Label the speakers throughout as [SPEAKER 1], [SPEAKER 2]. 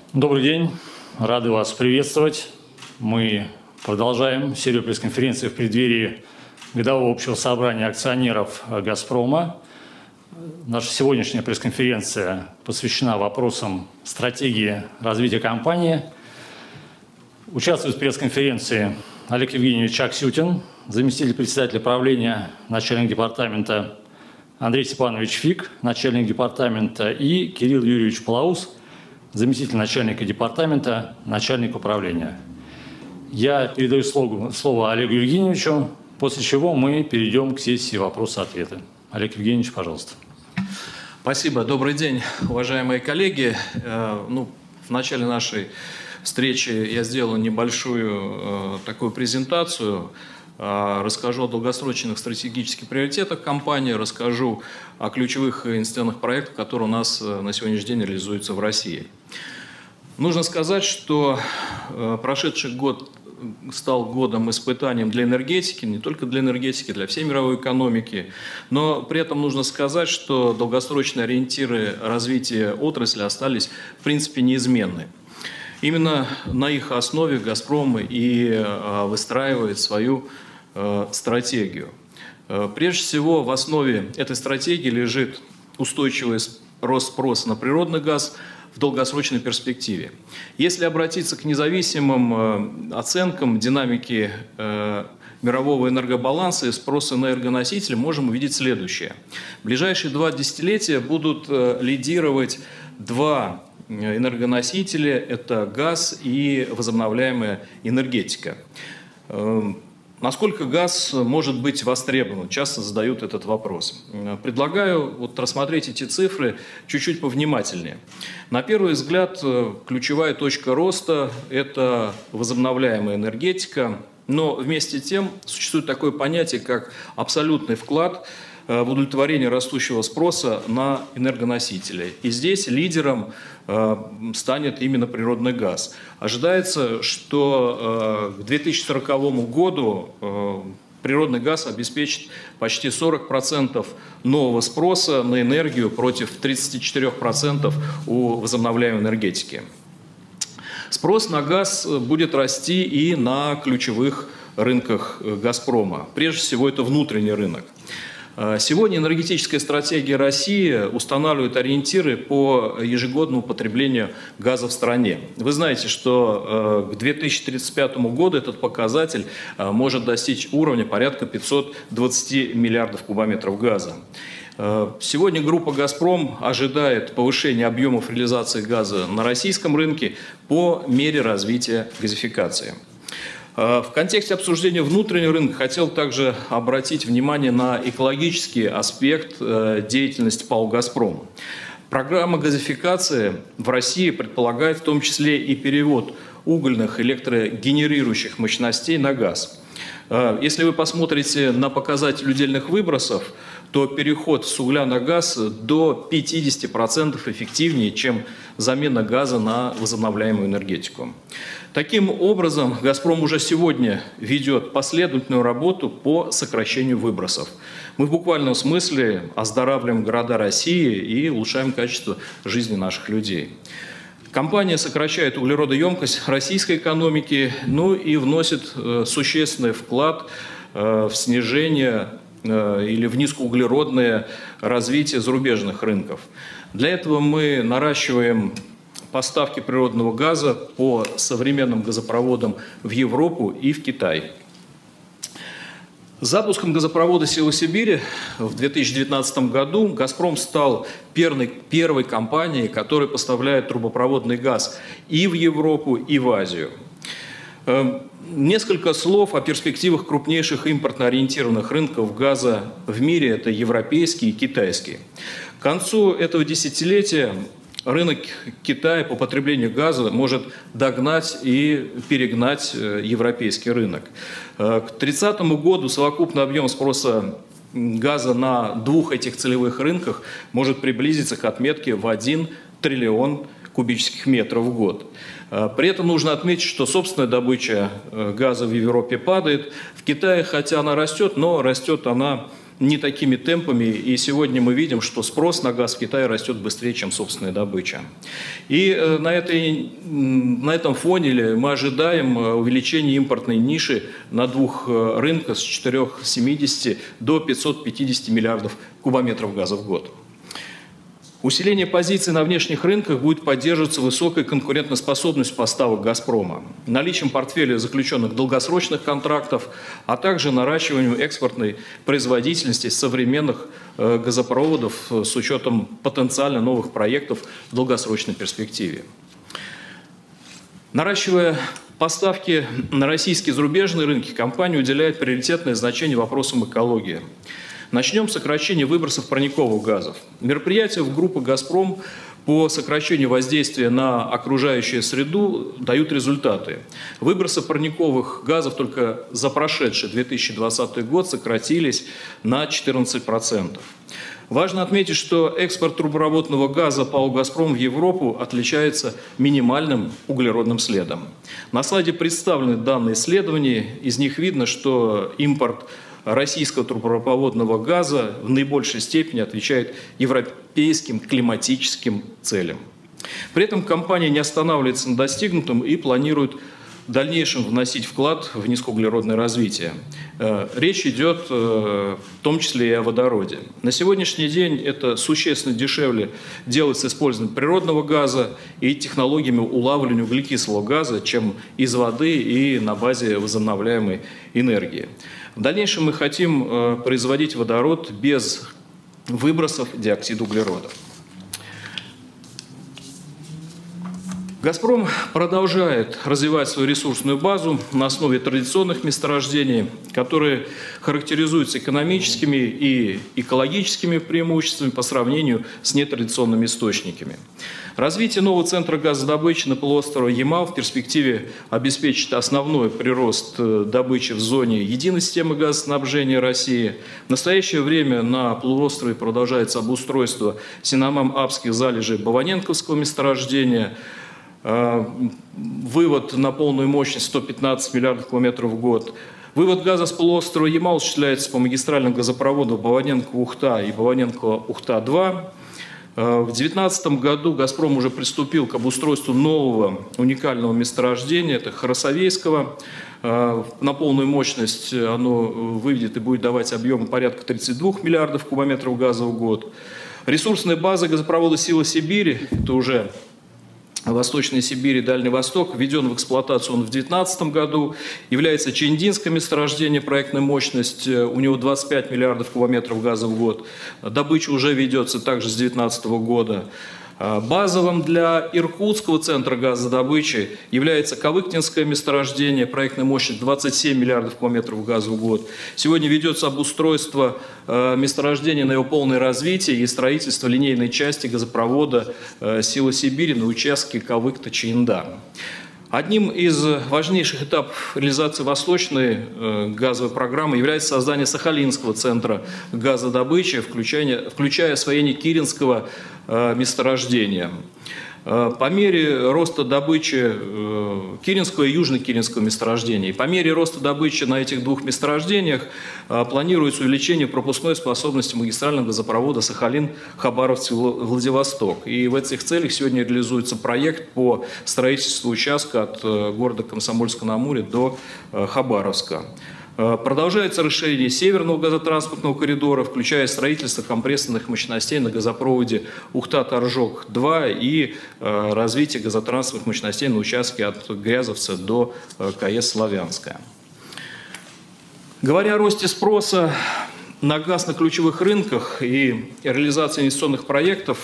[SPEAKER 1] Добрый день, рады вас приветствовать. Мы продолжаем серию пресс-конференций в преддверии годового общего собрания акционеров «Газпрома». Наша сегодняшняя пресс-конференция посвящена вопросам стратегии развития компании. Участвует в пресс-конференции Олег Евгеньевич Аксютин, заместитель председателя правления, начальник департамента, Андрей Степанович Фик, начальник департамента, и Кирилл Юрьевич Палаус, заместитель начальника департамента, начальник управления. Я передаю слово Олегу Евгеньевичу, после чего мы перейдем к сессии вопросы-ответы. Олег Евгеньевич, пожалуйста.
[SPEAKER 2] Спасибо. Добрый день, уважаемые коллеги. В начале нашей встречи я сделал небольшую такую презентацию. Расскажу о долгосрочных стратегических приоритетах компании, расскажу о ключевых инвестиционных проектах, которые у нас на сегодняшний день реализуются в России. Нужно сказать, что прошедший год стал годом испытанием для энергетики, не только для энергетики, для всей мировой экономики. Но при этом нужно сказать, что долгосрочные ориентиры развития отрасли остались в принципе неизменны. Именно на их основе «Газпром» и выстраивает свою стратегию. Прежде всего, в основе этой стратегии лежит устойчивый рост спроса на природный газ в долгосрочной перспективе. Если обратиться к независимым оценкам динамики мирового энергобаланса и спроса на энергоносители, можем увидеть следующее. В ближайшие 2 десятилетия будут лидировать 2 энергоносители – это газ и возобновляемая энергетика. Насколько газ может быть востребован? Часто задают этот вопрос. Предлагаю рассмотреть эти цифры чуть-чуть повнимательнее. На первый взгляд, ключевая точка роста – это возобновляемая энергетика, но вместе с тем существует такое понятие, как абсолютный вклад в удовлетворение растущего спроса на энергоносители. И здесь лидером станет именно природный газ. Ожидается, что к 2040 году природный газ обеспечит почти 40% нового спроса на энергию против 34% у возобновляемой энергетики. Спрос на газ будет расти и на ключевых рынках «Газпрома». Прежде всего, это внутренний рынок. Сегодня энергетическая стратегия России устанавливает ориентиры по ежегодному потреблению газа в стране. Вы знаете, что к 2035 году этот показатель может достичь уровня порядка 520 миллиардов кубометров газа. Сегодня группа «Газпром» ожидает повышения объемов реализации газа на российском рынке по мере развития газификации. В контексте обсуждения внутреннего рынка хотел также обратить внимание на экологический аспект деятельности ПАО «Газпром». Программа газификации в России предполагает в том числе и перевод угольных электрогенерирующих мощностей на газ. Если вы посмотрите на показатель удельных выбросов, то переход с угля на газ до 50% эффективнее, чем замена газа на возобновляемую энергетику. Таким образом, «Газпром» уже сегодня ведет последовательную работу по сокращению выбросов. Мы в буквальном смысле оздоравливаем города России и улучшаем качество жизни наших людей. Компания сокращает углеродоемкость российской экономики, и вносит существенный вклад в снижение или в низкоуглеродное развитие зарубежных рынков. Для этого мы наращиваем поставки природного газа по современным газопроводам в Европу и в Китай. С запуском газопровода «Сила-Сибири» в 2019 году «Газпром» стал первой компанией, которая поставляет трубопроводный газ и в Европу, и в Азию. Несколько слов о перспективах крупнейших импортно-ориентированных рынков газа в мире – это европейский и китайский. К концу этого десятилетия рынок Китая по потреблению газа может догнать и перегнать европейский рынок. К 2030 году совокупный объем спроса газа на 2 этих целевых рынках может приблизиться к отметке в 1 триллион кубических метров в год. При этом нужно отметить, что собственная добыча газа в Европе падает. В Китае, хотя она растет, но растет она не такими темпами, и сегодня мы видим, что спрос на газ в Китае растет быстрее, чем собственная добыча. И на этом фоне мы ожидаем увеличения импортной ниши на двух рынках с 470 до 550 миллиардов кубометров газа в год. Усиление позиций на внешних рынках будет поддерживаться высокой конкурентоспособностью поставок «Газпрома», наличием портфеля заключенных долгосрочных контрактов, а также наращиванием экспортной производительности современных газопроводов с учетом потенциально новых проектов в долгосрочной перспективе. Наращивая поставки на российские и зарубежные рынки, компания уделяет приоритетное значение вопросам экологии. Начнем с сокращения выбросов парниковых газов. Мероприятия в группе «Газпром» по сокращению воздействия на окружающую среду дают результаты. Выбросы парниковых газов только за прошедший 2020 год сократились на 14%. Важно отметить, что экспорт трубопроводного газа ПАО «Газпром» в Европу отличается минимальным углеродным следом. На слайде представлены данные исследований. Из них видно, что импорт российского трубопроводного газа в наибольшей степени отвечает европейским климатическим целям. При этом компания не останавливается на достигнутом и планирует в дальнейшем вносить вклад в низкоуглеродное развитие. Речь идет в том числе и о водороде. На сегодняшний день это существенно дешевле делать с использованием природного газа и технологиями улавливания углекислого газа, чем из воды и на базе возобновляемой энергии. В дальнейшем мы хотим производить водород без выбросов диоксида углерода. «Газпром» продолжает развивать свою ресурсную базу на основе традиционных месторождений, которые характеризуются экономическими и экологическими преимуществами по сравнению с нетрадиционными источниками. Развитие нового центра газодобычи на полуострове Ямал в перспективе обеспечит основной прирост добычи в зоне единой системы газоснабжения России. В настоящее время на полуострове продолжается обустройство синомам-апских залежей Баваненковского месторождения. Вывод на полную мощность 115 миллиардов километров в год. Вывод газа с полуострова Ямал осуществляется по магистральным газопроводам Баваненко-Ухта и Баваненко-Ухта-2. В 2019 году «Газпром» уже приступил к обустройству нового уникального месторождения, это Харасовейского. На полную мощность оно выведет и будет давать объем порядка 32 миллиардов кубометров газа в год. Ресурсная база газопровода «Сила Сибири», это уже Восточной Сибири, Дальний Восток, введен в эксплуатацию он в 2019 году, является Чендинское месторождение, проектная мощность, у него 25 миллиардов кубометров газа в год. Добыча уже ведется также с 2019 года. Базовым для Иркутского центра газодобычи является Кавыктинское месторождение, проектная мощность 27 миллиардов кубометров газа в год. Сегодня ведется обустройство месторождения на его полное развитие и строительство линейной части газопровода «Сила Сибири» на участке Кавыкта-Чаинда. Одним из важнейших этапов реализации восточной газовой программы является создание Сахалинского центра газодобычи, включая освоение Киринского месторождения. По мере роста добычи Киринского и Южно-Киринского месторождений, по мере роста добычи на этих двух месторождениях планируется увеличение пропускной способности магистрального газопровода Сахалин-Хабаровск-Владивосток. И в этих целях сегодня реализуется проект по строительству участка от города Комсомольска-на-Амуре до Хабаровска. Продолжается расширение северного газотранспортного коридора, включая строительство компрессорных мощностей на газопроводе Ухта-Торжок-2 и развитие газотранспортных мощностей на участке от Грязовца до КС Славянская. Говоря о росте спроса на газ на ключевых рынках и реализации инвестиционных проектов,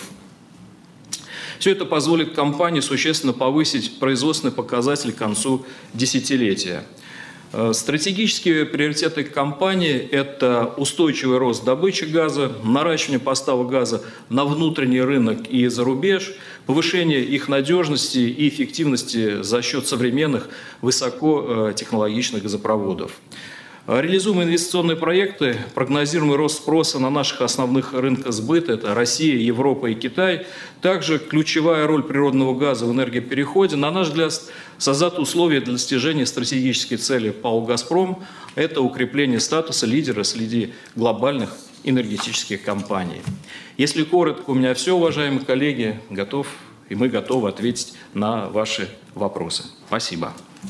[SPEAKER 2] все это позволит компании существенно повысить производственные показатели к концу десятилетия. Стратегические приоритеты компании – это устойчивый рост добычи газа, наращивание поставок газа на внутренний рынок и за рубеж, повышение их надежности и эффективности за счет современных высокотехнологичных газопроводов. Реализуемые инвестиционные проекты, прогнозируемый рост спроса на наших основных рынках сбыта – это Россия, Европа и Китай. Также ключевая роль природного газа в энергопереходе, на наш взгляд, создают условия для достижения стратегической цели ПАО «Газпром» – это укрепление статуса лидера среди глобальных энергетических компаний. Если коротко, у меня все, уважаемые коллеги, мы готовы ответить на ваши вопросы. Спасибо.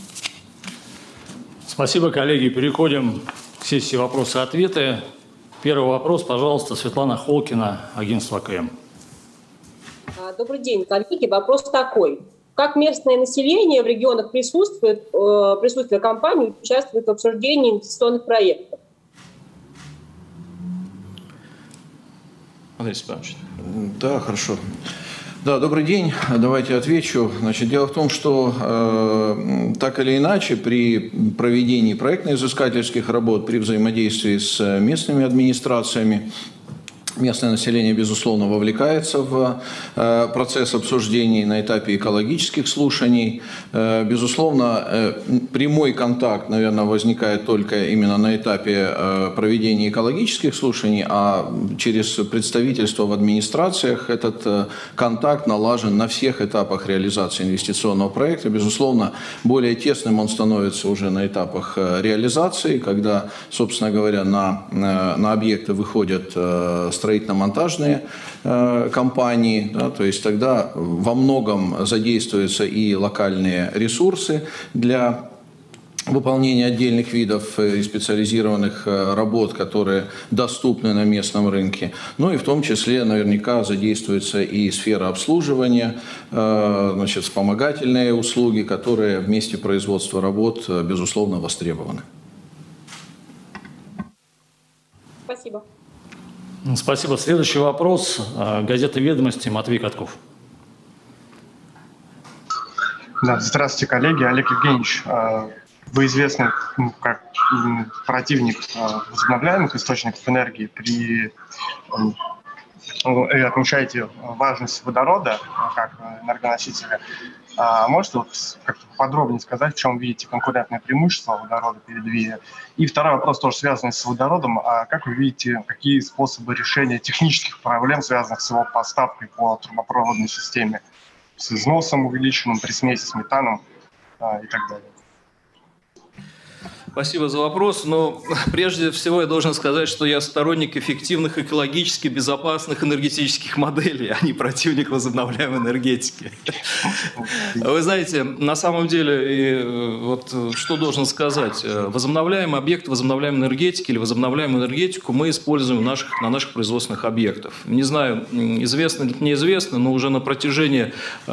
[SPEAKER 1] Спасибо, коллеги. Переходим к сессии вопросы-ответы. Первый вопрос, пожалуйста, Светлана Холкина, агентство АКМ.
[SPEAKER 3] Добрый день, коллеги. Вопрос такой. Как местное население в регионах присутствие компаний участвует в обсуждении инвестиционных проектов?
[SPEAKER 2] Андрей Степанович.
[SPEAKER 4] Да, хорошо. Да, добрый день. Давайте отвечу. Значит, дело в том, что так или иначе при проведении проектно-изыскательских работ, при взаимодействии с местными администрациями, местное население, безусловно, вовлекается в процесс обсуждений на этапе экологических слушаний. Безусловно, прямой контакт, наверное, возникает только именно на этапе проведения экологических слушаний, а через представительство в администрациях этот контакт налажен на всех этапах реализации инвестиционного проекта. Безусловно, более тесным он становится уже на этапах реализации, когда, собственно говоря, на объекты выходят строительно-монтажные компании, да, то есть тогда во многом задействуются и локальные ресурсы для выполнения отдельных видов и специализированных работ, которые доступны на местном рынке. Ну и в том числе наверняка задействуется и сфера обслуживания, значит, вспомогательные услуги, которые в месте производства работ, безусловно, востребованы.
[SPEAKER 3] Спасибо.
[SPEAKER 1] Спасибо. Следующий вопрос. Газета «Ведомости», Матвей Катков.
[SPEAKER 5] Да, здравствуйте, коллеги. Олег Евгеньевич, вы известны как противник возобновляемых источников энергии и отмечаете важность водорода как энергоносителя. Можете как-то подробнее сказать, в чем видите конкурентное преимущество водорода перед ВИА? И второй вопрос тоже связанный с водородом. Как вы видите, какие способы решения технических проблем, связанных с его поставкой по трубопроводной системе? С износом увеличенным, при смеси с метаном и так далее?
[SPEAKER 2] Спасибо за вопрос, но прежде всего я должен сказать, что я сторонник эффективных, экологически безопасных энергетических моделей, а не противник возобновляемой энергетики. Вы знаете, на самом деле, вот что должен сказать, возобновляемый объект возобновляемой энергетики или возобновляемую энергетику мы используем на наших производственных объектах. Не знаю, известно или неизвестно, но уже на протяжении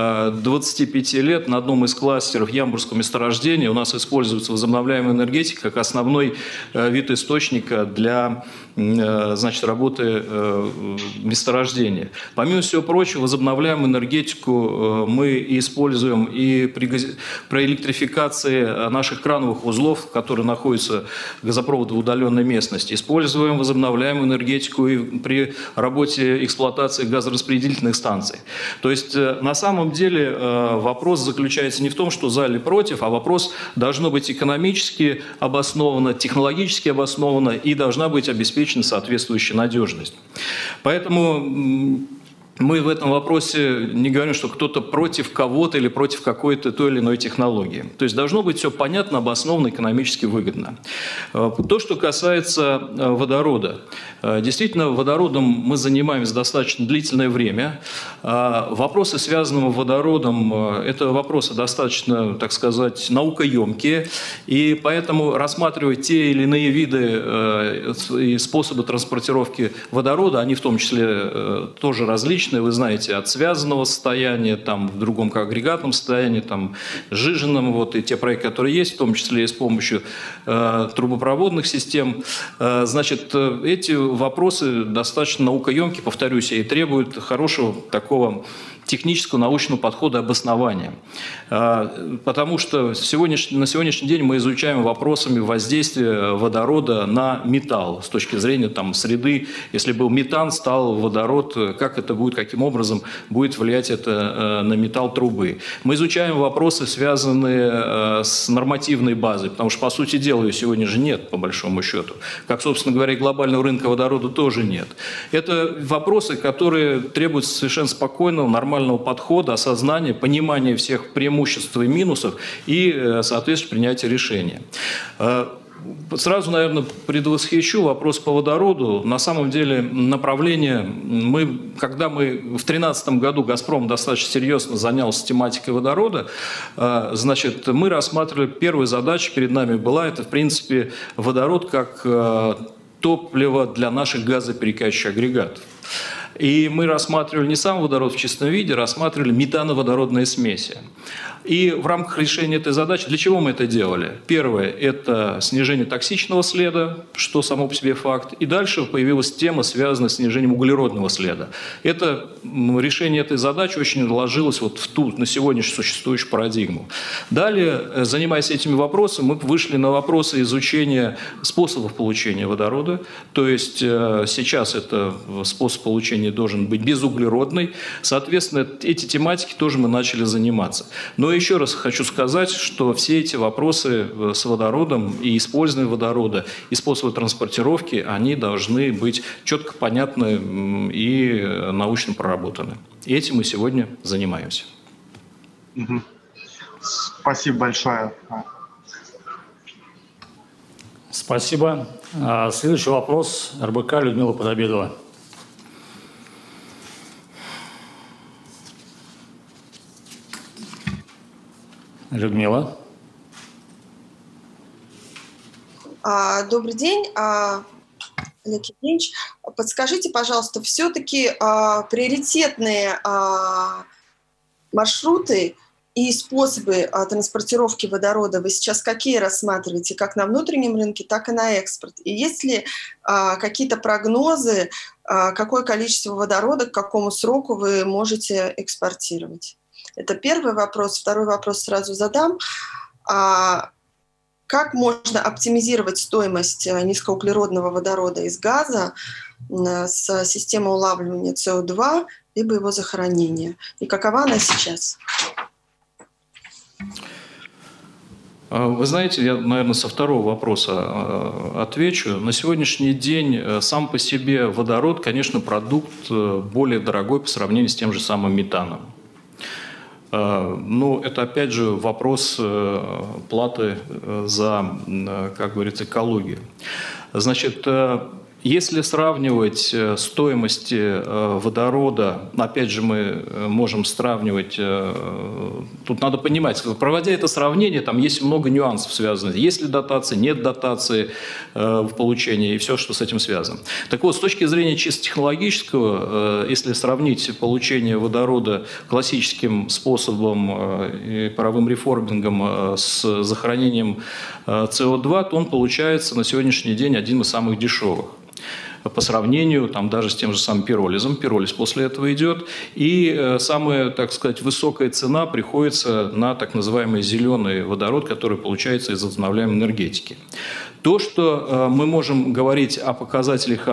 [SPEAKER 2] 25 лет на одном из кластеров Ямбурского месторождения у нас используется возобновляемая энергетика как основной вид источника для, значит, работы месторождения. Помимо всего прочего, возобновляемую энергетику мы используем и при электрификации наших крановых узлов, которые находятся газопровода в удаленной местности. Используем возобновляемую энергетику и при работе эксплуатации газораспределительных станций. То есть на самом деле вопрос заключается не в том, что за или против, а вопрос должно быть экономически обосновано, технологически обосновано и должна быть обеспечена соответствующая надежность. Поэтому мы в этом вопросе не говорим, что кто-то против кого-то или против какой-то той или иной технологии. То есть должно быть все понятно, обосновано, экономически выгодно. То, что касается водорода. Действительно, водородом мы занимаемся достаточно длительное время. Вопросы, связанные с водородом, это вопросы достаточно, так сказать, наукоемкие. И поэтому рассматривать те или иные виды и способы транспортировки водорода, они в том числе тоже различны. Вы знаете, от связанного состояния, там, в другом как агрегатном состоянии, там, сжиженном, вот, и те проекты, которые есть, в том числе и с помощью трубопроводных систем. Значит, эти вопросы достаточно наукоемкие, повторюсь, и требуют хорошего такого технического научного подхода обоснования. Потому что на сегодняшний день мы изучаем вопросами воздействия водорода на металл с точки зрения там, среды. Если был метан, стал водород, как это будет каким образом будет влиять это на металл трубы. Мы изучаем вопросы, связанные с нормативной базой, потому что, по сути дела, ее сегодня же нет, по большому счету. Как, собственно говоря, и глобального рынка водорода тоже нет. Это вопросы, которые требуют совершенно спокойного, нормального подхода, осознания, понимания всех преимуществ и минусов и, соответственно, принятия решения. Сразу, наверное, предвосхищу вопрос по водороду. На самом деле направление, когда мы в 2013 году «Газпром» достаточно серьезно занялся тематикой водорода, значит, мы рассматривали, первая задача перед нами была, это, в принципе, водород как топливо для наших газоперекачивающих агрегатов. И мы рассматривали не сам водород в чистом виде, рассматривали метановодородные смеси. И в рамках решения этой задачи, для чего мы это делали? Первое – это снижение токсичного следа, что само по себе факт. И дальше появилась тема, связанная с снижением углеродного следа. Решение этой задачи очень ложилось вот в ту, на сегодняшнюю существующую парадигму. Далее, занимаясь этими вопросами, мы вышли на вопросы изучения способов получения водорода. То есть сейчас это способ получения должен быть безуглеродный. Соответственно, эти тематики тоже мы начали заниматься. Но еще раз хочу сказать, что все эти вопросы с водородом и использованием водорода, и способы транспортировки, они должны быть четко понятны и научно проработаны. И этим мы сегодня занимаемся.
[SPEAKER 5] Спасибо большое.
[SPEAKER 1] Спасибо. Следующий вопрос. РБК Людмила Подобедова. Людмила.
[SPEAKER 6] Добрый день, Олег Евгеньевич. Подскажите, пожалуйста, все-таки приоритетные маршруты и способы транспортировки водорода вы сейчас какие рассматриваете, как на внутреннем рынке, так и на экспорт? И есть ли какие-то прогнозы, какое количество водорода, к какому сроку вы можете экспортировать? Это первый вопрос. Второй вопрос сразу задам. Как можно оптимизировать стоимость низкоуглеродного водорода из газа с системой улавливания СО2 либо его захоронения? И какова она сейчас?
[SPEAKER 2] Вы знаете, я, наверное, со второго вопроса отвечу. На сегодняшний день сам по себе водород, конечно, продукт более дорогой по сравнению с тем же самым метаном. Но это, опять же, вопрос платы за, как говорится, экологию. Значит, если сравнивать стоимости водорода, опять же, мы можем сравнивать, тут надо понимать, проводя это сравнение, там есть много нюансов связанных. Есть ли дотации, нет дотации в получении и все, что с этим связано. Так вот, с точки зрения чисто технологического, если сравнить получение водорода классическим способом, паровым реформингом с захоронением СО2, то он получается на сегодняшний день один из самых дешевых. По сравнению там, даже с тем же самым пиролизом. Пиролиз после этого идет. И самая, так сказать, высокая цена приходится на так называемый зеленый водород, который получается из возобновляемой энергетики. То, что мы можем говорить о показателях,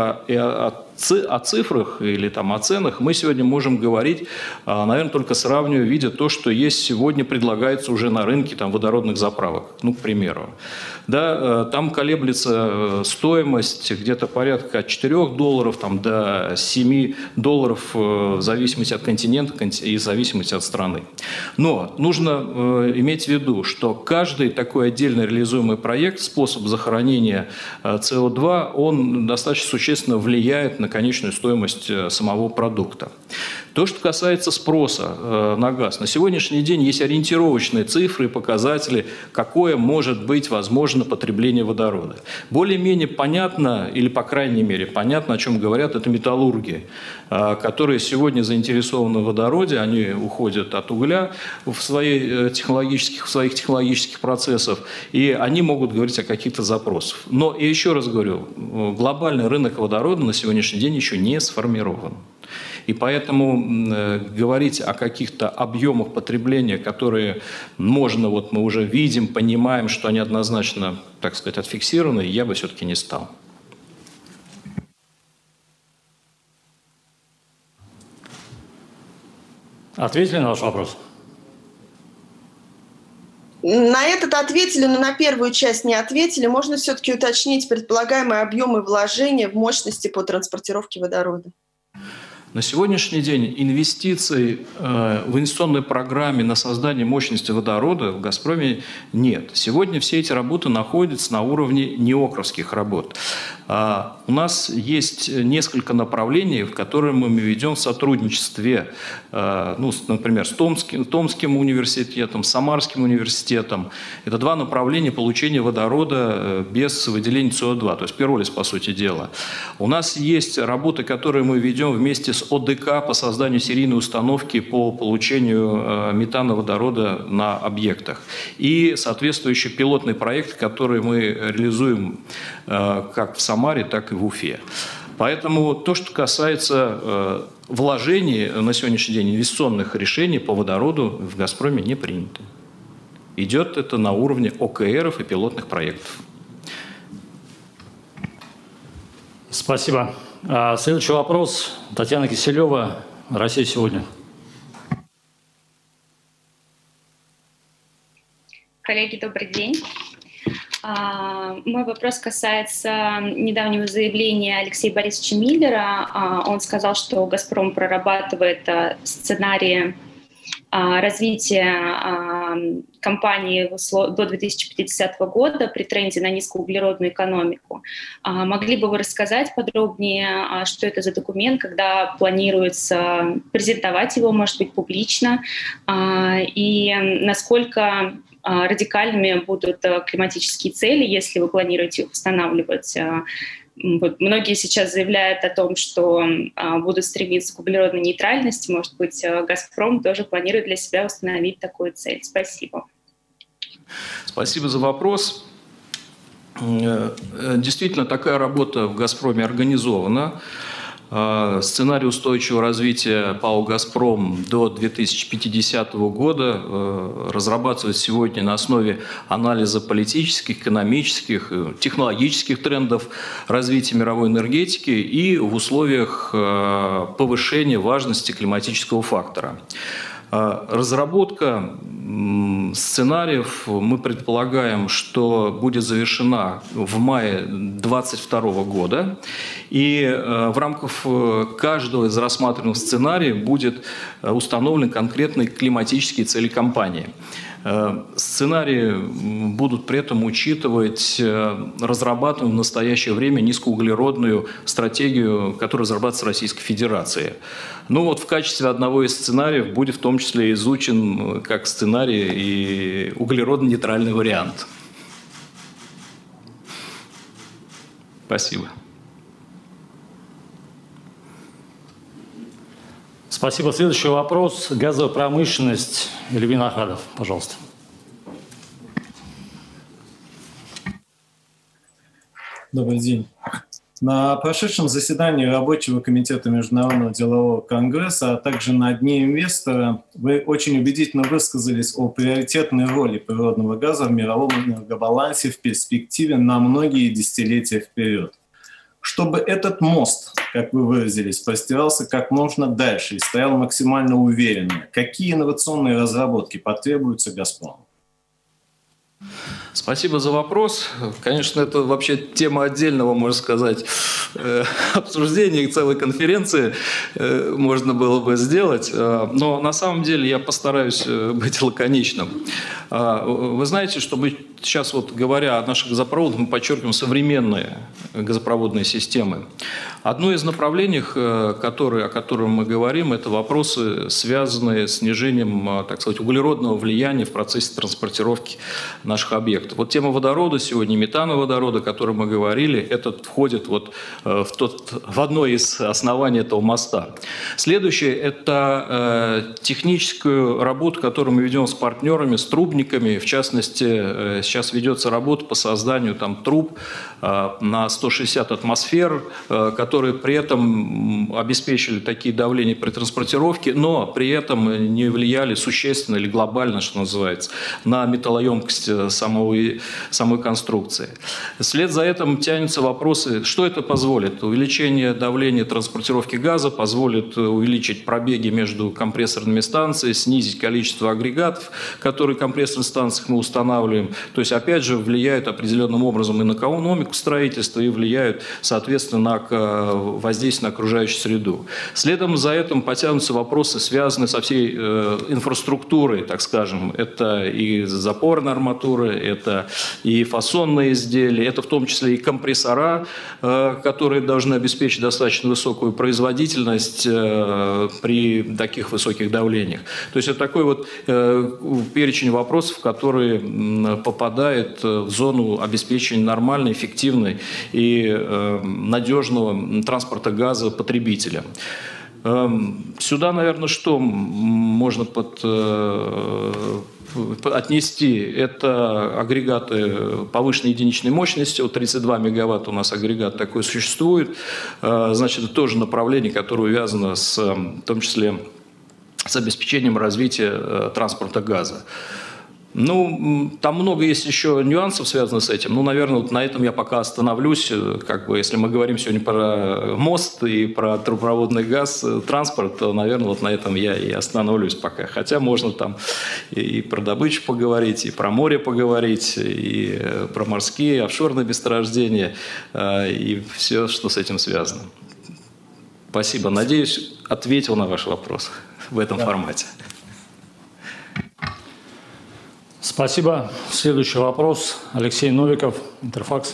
[SPEAKER 2] о цифрах или там, о ценах, мы сегодня можем говорить, наверное, только сравнивая, видя то, что есть сегодня, предлагается уже на рынке там, водородных заправок, ну, к примеру. Да, там колеблется стоимость где-то порядка от $4 там, до $7 в зависимости от континента и в зависимости от страны. Но нужно иметь в виду, что каждый такой отдельно реализуемый проект, способ захоронения СО2, он достаточно существенно влияет на конечную стоимость самого продукта. То, что касается спроса на газ, на сегодняшний день есть ориентировочные цифры и показатели, какое может быть возможно потребление водорода. Более-менее понятно, или по крайней мере понятно, о чем говорят, это металлурги, которые сегодня заинтересованы в водороде, они уходят от угля в своих технологических процессах, и они могут говорить о каких-то запросах. Но, и еще раз говорю, глобальный рынок водорода на сегодняшний день еще не сформирован. И поэтому говорить о каких-то объемах потребления, которые можно, вот мы уже видим, понимаем, что они однозначно, так сказать, отфиксированы, я бы все-таки не стал.
[SPEAKER 1] Ответили на ваш вопрос?
[SPEAKER 6] На этот ответили, но на первую часть не ответили. Можно все-таки уточнить предполагаемые объемы вложения в мощности по транспортировке водорода?
[SPEAKER 2] На сегодняшний день инвестиций в инвестиционной программе на создание мощности водорода в «Газпроме» нет. Сегодня все эти работы находятся на уровне неокровских работ. У нас есть несколько направлений, в которые мы ведем в сотрудничестве, например, с Томским университетом, Самарским университетом. Это два направления получения водорода без выделения СО2, то есть пиролиз, по сути дела. У нас есть работы, которые мы ведем вместе с ОДК по созданию серийной установки по получению метана, водорода на объектах. И соответствующий пилотный проект, который мы реализуем как в Самаре, так и в Уфе. Поэтому то, что касается вложений на сегодняшний день, инвестиционных решений по водороду в «Газпроме» не принято. Идет это на уровне ОКРов и пилотных проектов.
[SPEAKER 1] Спасибо. Следующий вопрос. Татьяна Киселева, «Россия сегодня».
[SPEAKER 7] Коллеги, добрый день. Мой вопрос касается недавнего заявления Алексея Борисовича Миллера. Он сказал, что «Газпром» прорабатывает сценарии развития компании до 2050 года при тренде на низкоуглеродную экономику. Могли бы вы рассказать подробнее, что это за документ, когда планируется презентовать его, может быть, публично, и насколько радикальными будут климатические цели, если вы планируете их устанавливать? Многие сейчас заявляют о том, что будут стремиться к углеродной нейтральности. Может быть, «Газпром» тоже планирует для себя установить такую цель. Спасибо.
[SPEAKER 2] Спасибо за вопрос. Действительно, такая работа в «Газпроме» организована. Сценарий устойчивого развития ПАО «Газпром» до 2050 года разрабатывается сегодня на основе анализа политических, экономических, технологических трендов развития мировой энергетики и в условиях повышения важности климатического фактора. Разработка сценариев, мы предполагаем, что будет завершена в мае 2022 года. И в рамках каждого из рассматриваемых сценариев будет установлен конкретные климатические цели компании. Сценарии будут при этом учитывать разрабатываемую в настоящее время низкоуглеродную стратегию, которая разрабатывается Российской Федерацией. В качестве одного из сценариев будет в том числе изучен как сценарий и углеродно-нейтральный вариант. Спасибо.
[SPEAKER 1] Спасибо. Следующий вопрос. Газовая промышленность. Эльвин Ахадов, пожалуйста.
[SPEAKER 8] Добрый день. На прошедшем заседании Рабочего комитета Международного делового конгресса, а также на Дне инвестора вы очень убедительно высказались о приоритетной роли природного газа в мировом энергобалансе в перспективе на многие десятилетия вперед. Чтобы этот мост, как вы выразились, простирался как можно дальше и стоял максимально уверенно, какие инновационные разработки потребуются «Газпрому»?
[SPEAKER 2] Спасибо за вопрос. Конечно, это вообще тема отдельного, можно сказать, обсуждения, целой конференции можно было бы сделать. Но на самом деле я постараюсь быть лаконичным. Вы знаете, что мы сейчас, говоря о наших газопроводах, мы подчеркиваем современные газопроводные системы. Одно из направлений, о котором мы говорим, это вопросы, связанные с снижением, так сказать, углеродного влияния в процессе транспортировки наших объектов. Тема водорода сегодня, метана водорода, о котором мы говорили, это входит в одно из оснований этого моста. Следующее – это техническую работу, которую мы ведем с партнерами, с трубниками. В частности, сейчас ведется работа по созданию труб на 160 атмосфер, которые при этом обеспечили такие давления при транспортировке, но при этом не влияли существенно или глобально, что называется, на металлоемкость самого самой конструкции. Вслед за этим тянутся вопросы, что это позволит. Увеличение давления транспортировки газа позволит увеличить пробеги между компрессорными станциями, снизить количество агрегатов, которые в компрессорных станциях мы устанавливаем. То есть, опять же, влияют определенным образом и на экономику строительства, и влияют, соответственно, на воздействие на окружающую среду. Следом за этим потянутся вопросы, связанные со всей инфраструктурой, так скажем. Это и запорная арматура, это и фасонные изделия, это в том числе и компрессора, которые должны обеспечить достаточно высокую производительность при таких высоких давлениях. То есть это такой вот перечень вопросов, которые попадают в зону обеспечения нормальной, эффективной и надежного транспорта газа потребителям. Сюда, наверное, что можно отнести? Это агрегаты повышенной единичной мощности. Вот 32 мегаватта у нас агрегат такой существует. Значит, это тоже направление, которое увязано в том числе с обеспечением развития транспорта газа. Ну, там много есть еще нюансов, связанных с этим. Ну, наверное, вот на этом я пока остановлюсь. Как бы, если мы говорим сегодня про мост и про трубопроводный газ, транспорт, то, наверное, вот на этом я и остановлюсь пока. Хотя можно там и про добычу поговорить, и про море поговорить, и про морские, офшорные месторождения, и все, что с этим связано. Спасибо. Надеюсь, ответил на ваш вопрос в этом формате.
[SPEAKER 1] Спасибо. Следующий вопрос. Алексей Новиков, Интерфакс.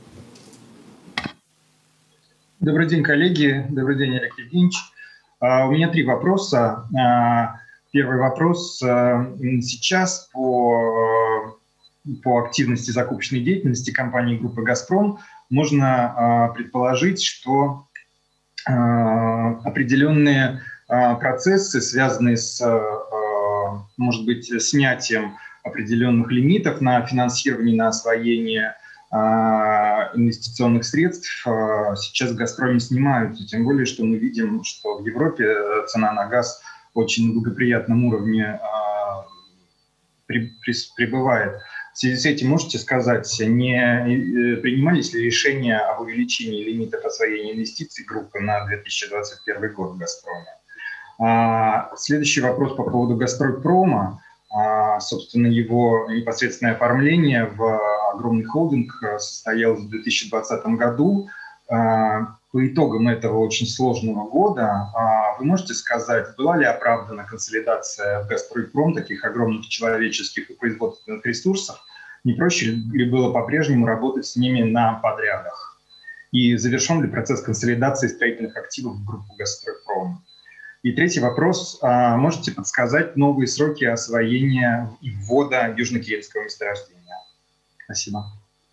[SPEAKER 9] Добрый день, коллеги. Добрый день, Олег Евгеньевич. У меня 3 вопроса. Первый вопрос. Сейчас по активности закупочной деятельности компании группы «Газпром» можно предположить, что определенные процессы, связанные с, может быть, снятием определенных лимитов на финансирование, на освоение инвестиционных средств сейчас в «Газпроме» снимаются. Тем более, что мы видим, что в Европе цена на газ очень на благоприятном уровне пребывает. В связи с этим можете сказать, не принимались ли решения об увеличении лимитов освоения инвестиций группы на 2021 год в «Газпроме»? Следующий вопрос по поводу «Газпрома». Собственно, его непосредственное оформление в огромный холдинг состоялось в 2020 году. По итогам этого очень сложного года вы можете сказать, была ли оправдана консолидация в «Газпром» таких огромных человеческих и производственных ресурсов? Не проще ли было по-прежнему работать с ними на подрядах? И завершен ли процесс консолидации строительных активов в группу «Газпром»? И третий вопрос. Можете подсказать новые сроки освоения и ввода южнокиевского месторождения? Спасибо.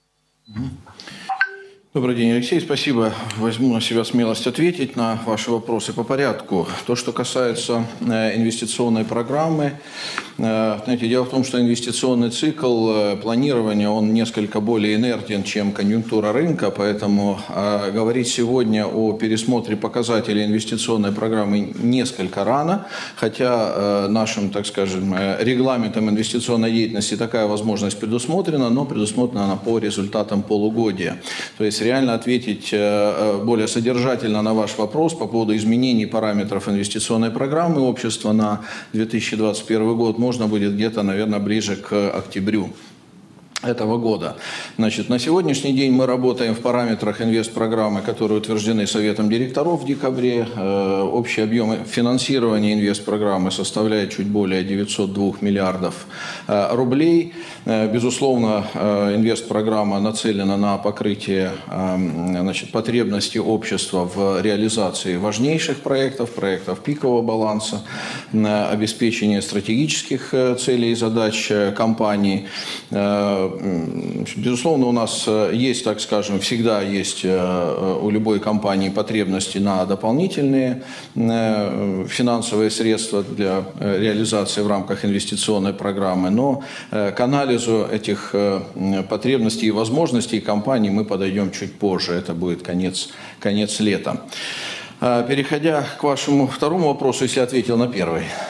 [SPEAKER 4] Добрый день, Алексей. Спасибо. Возьму на себя смелость ответить на ваши вопросы по порядку. То, что касается инвестиционной программы, знаете, дело в том, что инвестиционный цикл планирования, он несколько более инертен, чем конъюнктура рынка, поэтому говорить сегодня о пересмотре показателей инвестиционной программы несколько рано, хотя нашим, так скажем, регламентом инвестиционной деятельности такая возможность предусмотрена, но предусмотрена она по результатам полугодия. То есть реально ответить более содержательно на ваш вопрос по поводу изменений параметров инвестиционной программы общества на 2021 год можно будет где-то, наверное, ближе к октябрю этого года. Значит, на сегодняшний день мы работаем в параметрах инвестпрограммы, которые утверждены Советом директоров в декабре. Общий объем финансирования инвестпрограммы составляет чуть более 902 миллиардов рублей. Безусловно, инвестпрограмма нацелена на покрытие, значит, потребностей общества в реализации важнейших проектов пикового баланса, обеспечение стратегических целей и задач компании. Безусловно, у нас есть, так скажем, всегда есть у любой компании потребности на дополнительные финансовые средства для реализации в рамках инвестиционной программы, но к анализу этих потребностей и возможностей компании мы подойдем чуть позже, это будет конец лета. Переходя к вашему второму вопросу, если ответил на первый.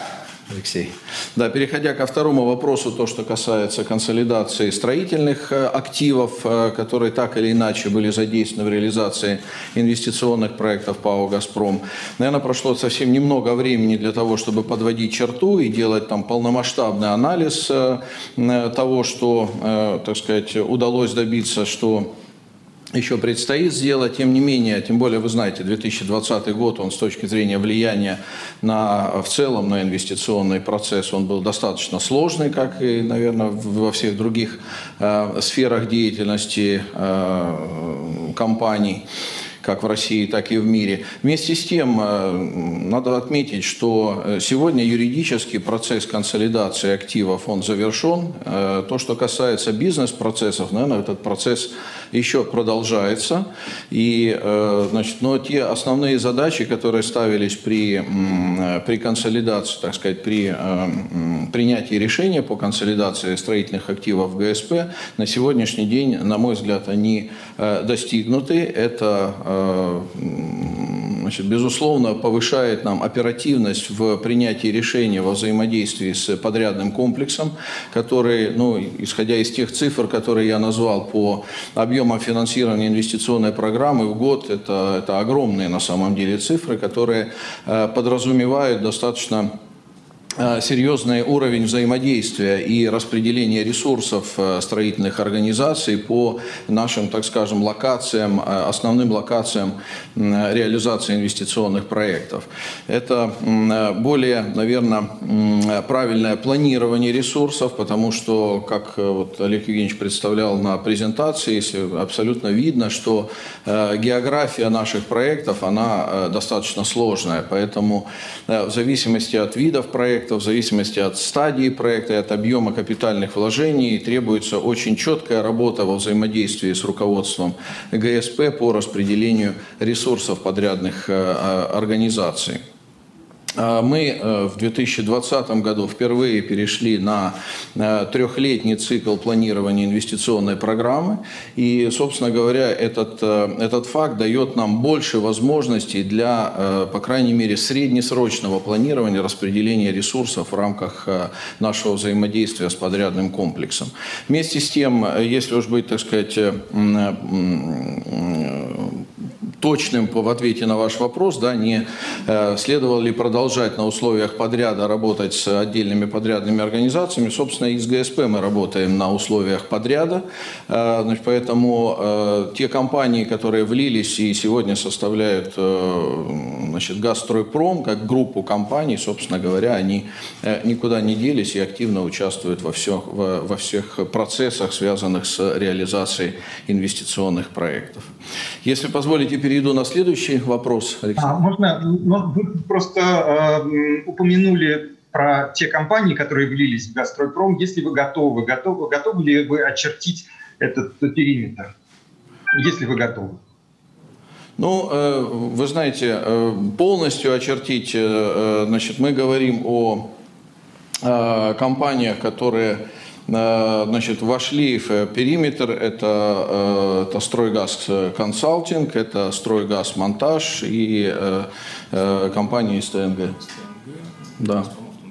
[SPEAKER 4] Алексей. Да, переходя ко второму вопросу, то, что касается консолидации строительных активов, которые так или иначе были задействованы в реализации инвестиционных проектов ПАО «Газпром». Наверное, прошло совсем немного времени для того, чтобы подводить черту и делать там полномасштабный анализ того, что, так сказать, удалось добиться, что еще предстоит сделать. Тем не менее, тем более, вы знаете, 2020 год, он с точки зрения влияния в целом на инвестиционный процесс, он был достаточно сложный, как и, наверное, во всех других сферах деятельности компаний, как в России, так и в мире. Вместе с тем, надо отметить, что сегодня юридический процесс консолидации активов, он завершен. То, что касается бизнес-процессов, наверное, этот процесс еще продолжается. И, значит, но те основные задачи, которые ставились при консолидации, так сказать, при принятии решения по консолидации строительных активов в ГСП, на сегодняшний день, на мой взгляд, они достигнуты. Это, значит, безусловно, повышает нам оперативность в принятии решения во взаимодействии с подрядным комплексом, который, ну, исходя из тех цифр, которые я назвал по объемам финансирования инвестиционной программы в год, это огромные на самом деле цифры, которые подразумевают достаточно серьезный уровень взаимодействия и распределения ресурсов строительных организаций по нашим, так скажем, локациям, основным локациям реализации инвестиционных проектов. Это более, наверное, правильное планирование ресурсов, потому что, как вот Олег Евгеньевич представлял на презентации, абсолютно видно, что география наших проектов, она достаточно сложная, поэтому в зависимости от видов проектов, в зависимости от стадии проекта и от объема капитальных вложений требуется очень четкая работа во взаимодействии с руководством ГСП по распределению ресурсов подрядных организаций. Мы в 2020 году впервые перешли на трехлетний цикл планирования инвестиционной программы. И, собственно говоря, этот факт дает нам больше возможностей для, по крайней мере, среднесрочного планирования распределения ресурсов в рамках нашего взаимодействия с подрядным комплексом. Вместе с тем, если уж быть, так сказать, точным в ответе на ваш вопрос, да, не следовало ли продолжать на условиях подряда работать с отдельными подрядными организациями. Собственно, и с ГСП мы работаем на условиях подряда. Значит, поэтому те компании, которые влились и сегодня составляют, значит, Газстройпром, как группу компаний, собственно говоря, они никуда не делись и активно участвуют во всех процессах, связанных с реализацией инвестиционных проектов. Если позволите, перейду на следующий вопрос, Алексей.
[SPEAKER 9] Можно? Вы просто упомянули про те компании, которые влились в Газстройпром. Если вы готовы ли вы очертить этот периметр? Если вы готовы.
[SPEAKER 4] Ну, вы знаете, полностью очертить, значит, мы говорим о компаниях, которые, значит, вошли в периметр. Это Стройгаз Консалтинг, это Стройгаз Монтаж и компания СТНГ. Да.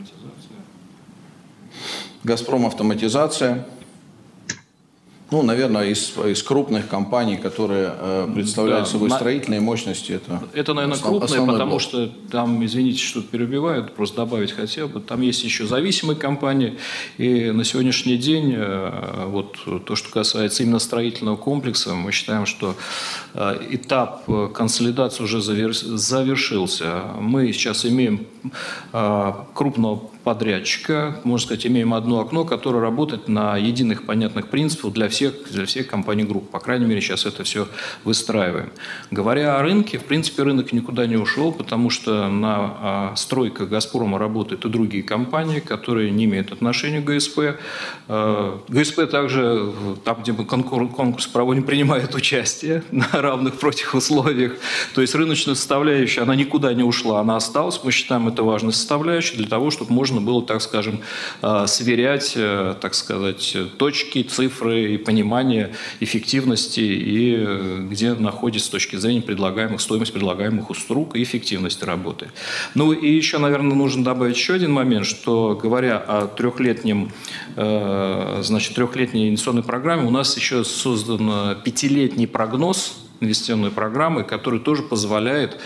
[SPEAKER 4] Газпром Автоматизация. Ну, наверное, из крупных компаний, которые представляют собой строительные мощности.
[SPEAKER 2] Это, наверное, крупные, потому что там, извините, что перебиваю, просто добавить хотел бы, там есть еще зависимые компании. И на сегодняшний день, вот то, что касается именно строительного комплекса, мы считаем, что этап консолидации уже завершился. Мы сейчас имеем крупного подрядчика, можно сказать, имеем одно окно, которое работает на единых понятных принципах для всех компаний групп. По крайней мере, сейчас это все выстраиваем. Говоря о рынке, в принципе, рынок никуда не ушел, потому что на стройках «Газпрома» работают и другие компании, которые не имеют отношения к ГСП. ГСП также, там, где мы конкурс проводим, принимает участие на равных против условиях. То есть рыночная составляющая, она никуда не ушла, она осталась. Мы считаем, это важной составляющей для того, чтобы можно можно было, так скажем, сверять, так сказать, точки, цифры и понимание эффективности и где находится с точки зрения стоимость предлагаемых услуг и эффективности работы. Ну и еще, наверное, нужно добавить еще один момент, что говоря о трехлетней инвестиционной программе, у нас еще создан пятилетний прогноз инвестиционной программы, который тоже позволяет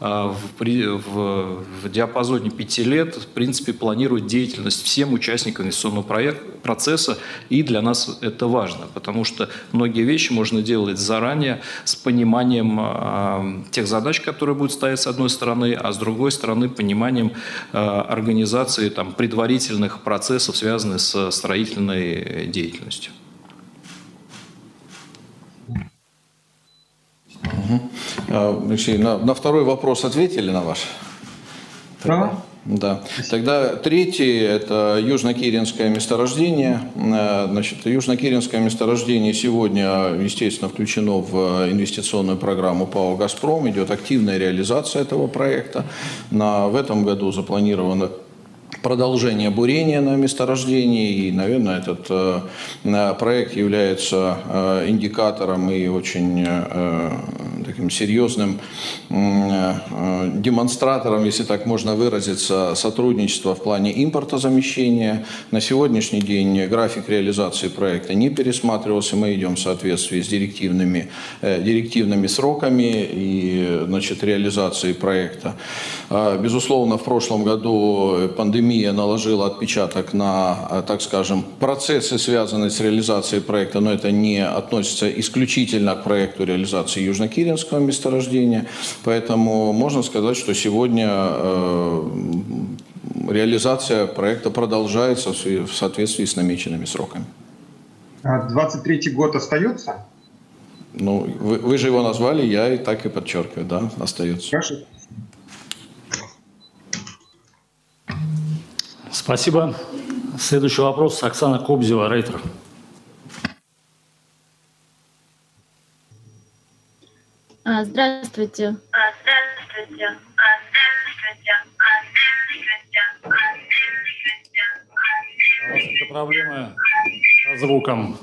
[SPEAKER 2] в диапазоне 5 лет, в принципе, планировать деятельность всем участникам инвестиционного процесса, и для нас это важно, потому что многие вещи можно делать заранее с пониманием тех задач, которые будут стоять с одной стороны, а с другой стороны пониманием организации предварительных процессов, связанных с строительной деятельностью.
[SPEAKER 4] Алексей, на второй вопрос ответили на ваш? Да. Тогда третий – это Южно-Киренское месторождение. Значит, Южно-Киренское месторождение сегодня, естественно, включено в инвестиционную программу ПАО «Газпром». Идет активная реализация этого проекта. В этом году запланировано продолжение бурения на месторождении, и, наверное, этот проект является индикатором и очень таким серьезным демонстратором, если так можно выразиться, сотрудничества в плане импортозамещения. На сегодняшний день график реализации проекта не пересматривался, мы идем в соответствии с директивными сроками и, значит, реализации проекта. Безусловно, в прошлом году пандемия наложила отпечаток на, так скажем, процессы, связанные с реализацией проекта, но это не относится исключительно к проекту реализации Южно-Киренского месторождения. Поэтому можно сказать, что сегодня реализация проекта продолжается в соответствии с намеченными сроками.
[SPEAKER 9] 23-й год остается?
[SPEAKER 4] Ну, вы же его назвали, я и так и подчеркиваю, да, остается.
[SPEAKER 9] Хорошо.
[SPEAKER 1] Спасибо. Следующий вопрос. Оксана Кобзева, Рейтер.
[SPEAKER 10] Здравствуйте.
[SPEAKER 1] Это проблемы со звуком.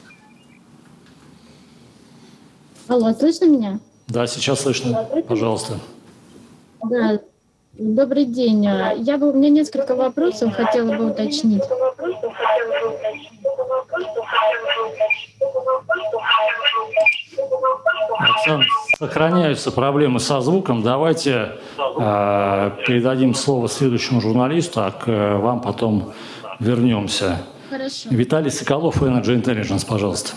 [SPEAKER 10] Алло, слышно меня?
[SPEAKER 1] Да, сейчас слышно. Пожалуйста.
[SPEAKER 10] Да. Добрый день. У меня несколько вопросов, хотела бы уточнить.
[SPEAKER 1] Оксана, сохраняются проблемы со звуком. Давайте передадим слово следующему журналисту, а к вам потом вернемся.
[SPEAKER 10] Хорошо.
[SPEAKER 1] Виталий Соколов, Energy Intelligence, пожалуйста.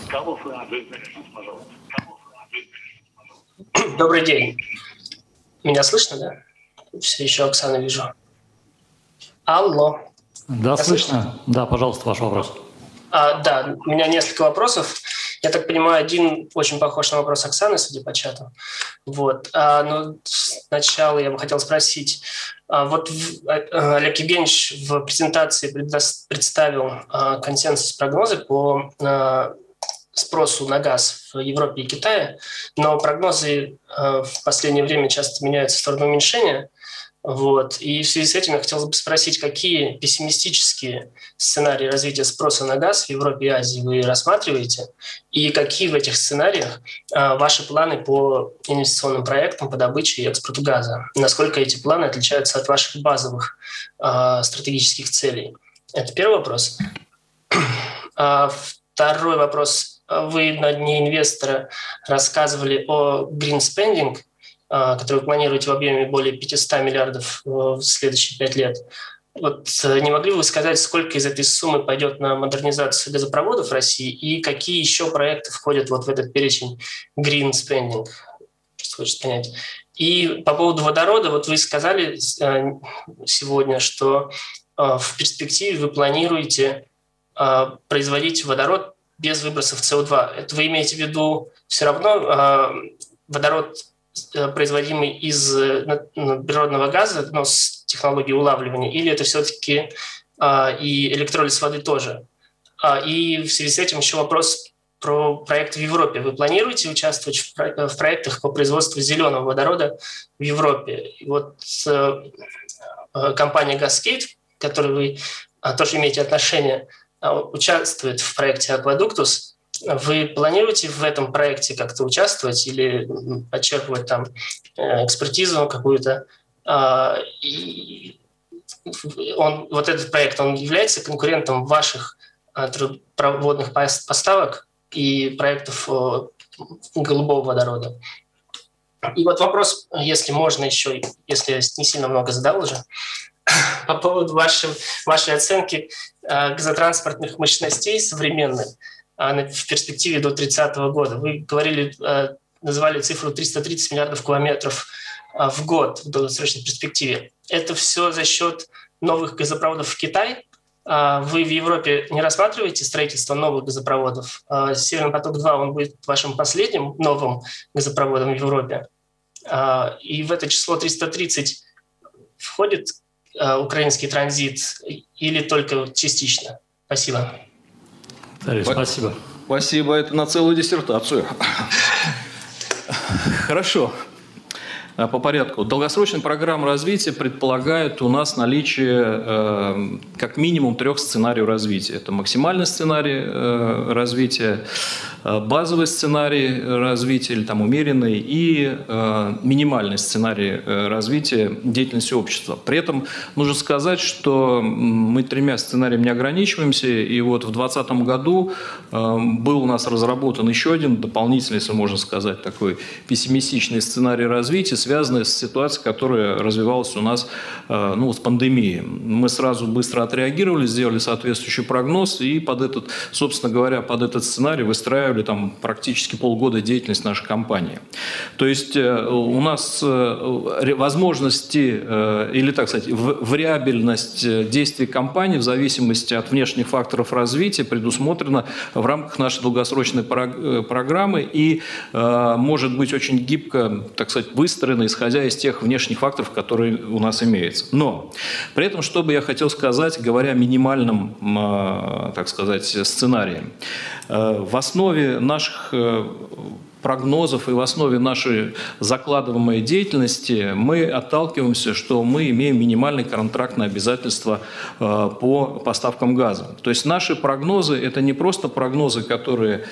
[SPEAKER 11] Добрый день. Меня слышно, да? Все еще Оксану вижу. Алло.
[SPEAKER 1] Да, слышно. Да, пожалуйста, ваш вопрос.
[SPEAKER 11] Да, у меня несколько вопросов. Я так понимаю, один очень похож на вопрос Оксаны, судя по чату. Вот. Но сначала я бы хотел спросить. Вот Олег Евгеньевич в презентации представил консенсус-прогнозы по спросу на газ в Европе и Китае, но прогнозы в последнее время часто меняются в сторону уменьшения. Вот. И в связи с этим я хотел бы спросить, какие пессимистические сценарии развития спроса на газ в Европе и Азии вы рассматриваете, и какие в этих сценариях ваши планы по инвестиционным проектам по добыче и экспорту газа? Насколько эти планы отличаются от ваших базовых стратегических целей? Это первый вопрос. Второй вопрос. Вы на Дне инвестора рассказывали о green spending, который вы планируете в объеме более 500 миллиардов в следующие 5 лет. Вот не могли бы вы сказать, сколько из этой суммы пойдет на модернизацию газопроводов в России и какие еще проекты входят вот в этот перечень green spending? Что хочется понять. И по поводу водорода, вот вы сказали сегодня, что в перспективе вы планируете производить водород без выбросов СО2. Это вы имеете в виду все равно водород, производимый из природного газа, но с технологией улавливания, или это все-таки и электролиз воды тоже? И в связи с этим еще вопрос про проект в Европе. Вы планируете участвовать в проектах по производству зеленого водорода в Европе? И вот компания Gascade который вы тоже имеете отношение, участвует в проекте «Аквадуктус». Вы планируете в этом проекте как-то участвовать или подчеркивать там экспертизу какую-то? Вот этот проект, он является конкурентом ваших трубопроводных поставок и проектов голубого водорода? И вот вопрос, если можно еще, если я не сильно много задал уже, по поводу вашей оценки газотранспортных мощностей современных в перспективе до 30 года. Вы говорили, называли цифру 330 миллиардов километров в год в долгосрочной перспективе. Это все за счет новых газопроводов в Китай? Вы в Европе не рассматриваете строительство новых газопроводов? «Северный поток-2» он будет вашим последним новым газопроводом в Европе. И в это число 330 входит украинский транзит или только частично? Спасибо.
[SPEAKER 1] Спасибо.
[SPEAKER 2] Спасибо, это на целую диссертацию. Хорошо. По порядку. Долгосрочная программа развития предполагает у нас наличие как минимум 3 сценариев развития. Это максимальный сценарий развития, базовый сценарий развития или там умеренный и минимальный сценарий развития деятельности общества. При этом нужно сказать, что мы 3 сценариями не ограничиваемся. И вот в 2020 году был у нас разработан еще один дополнительный, если можно сказать, такой пессимистичный сценарий развития, связанный с ситуацией, которая развивалась у нас с пандемией. Мы сразу быстро отреагировали, сделали соответствующий прогноз и под этот, собственно говоря, под этот сценарий выстраивали там практически полгода деятельность нашей компании. То есть у нас возможности или, так сказать, вариабельность действий компании в зависимости от внешних факторов развития предусмотрена в рамках нашей долгосрочной программы и может быть очень гибко, так сказать, выстроена, исходя из тех внешних факторов, которые у нас имеются. Но при этом, что бы я хотел сказать, говоря о минимальном, так сказать, сценарии. В основе наших прогнозов и в основе нашей закладываемой деятельности мы отталкиваемся, что мы имеем минимальные контрактные обязательства по поставкам газа. То есть наши прогнозы – это не просто прогнозы, которые,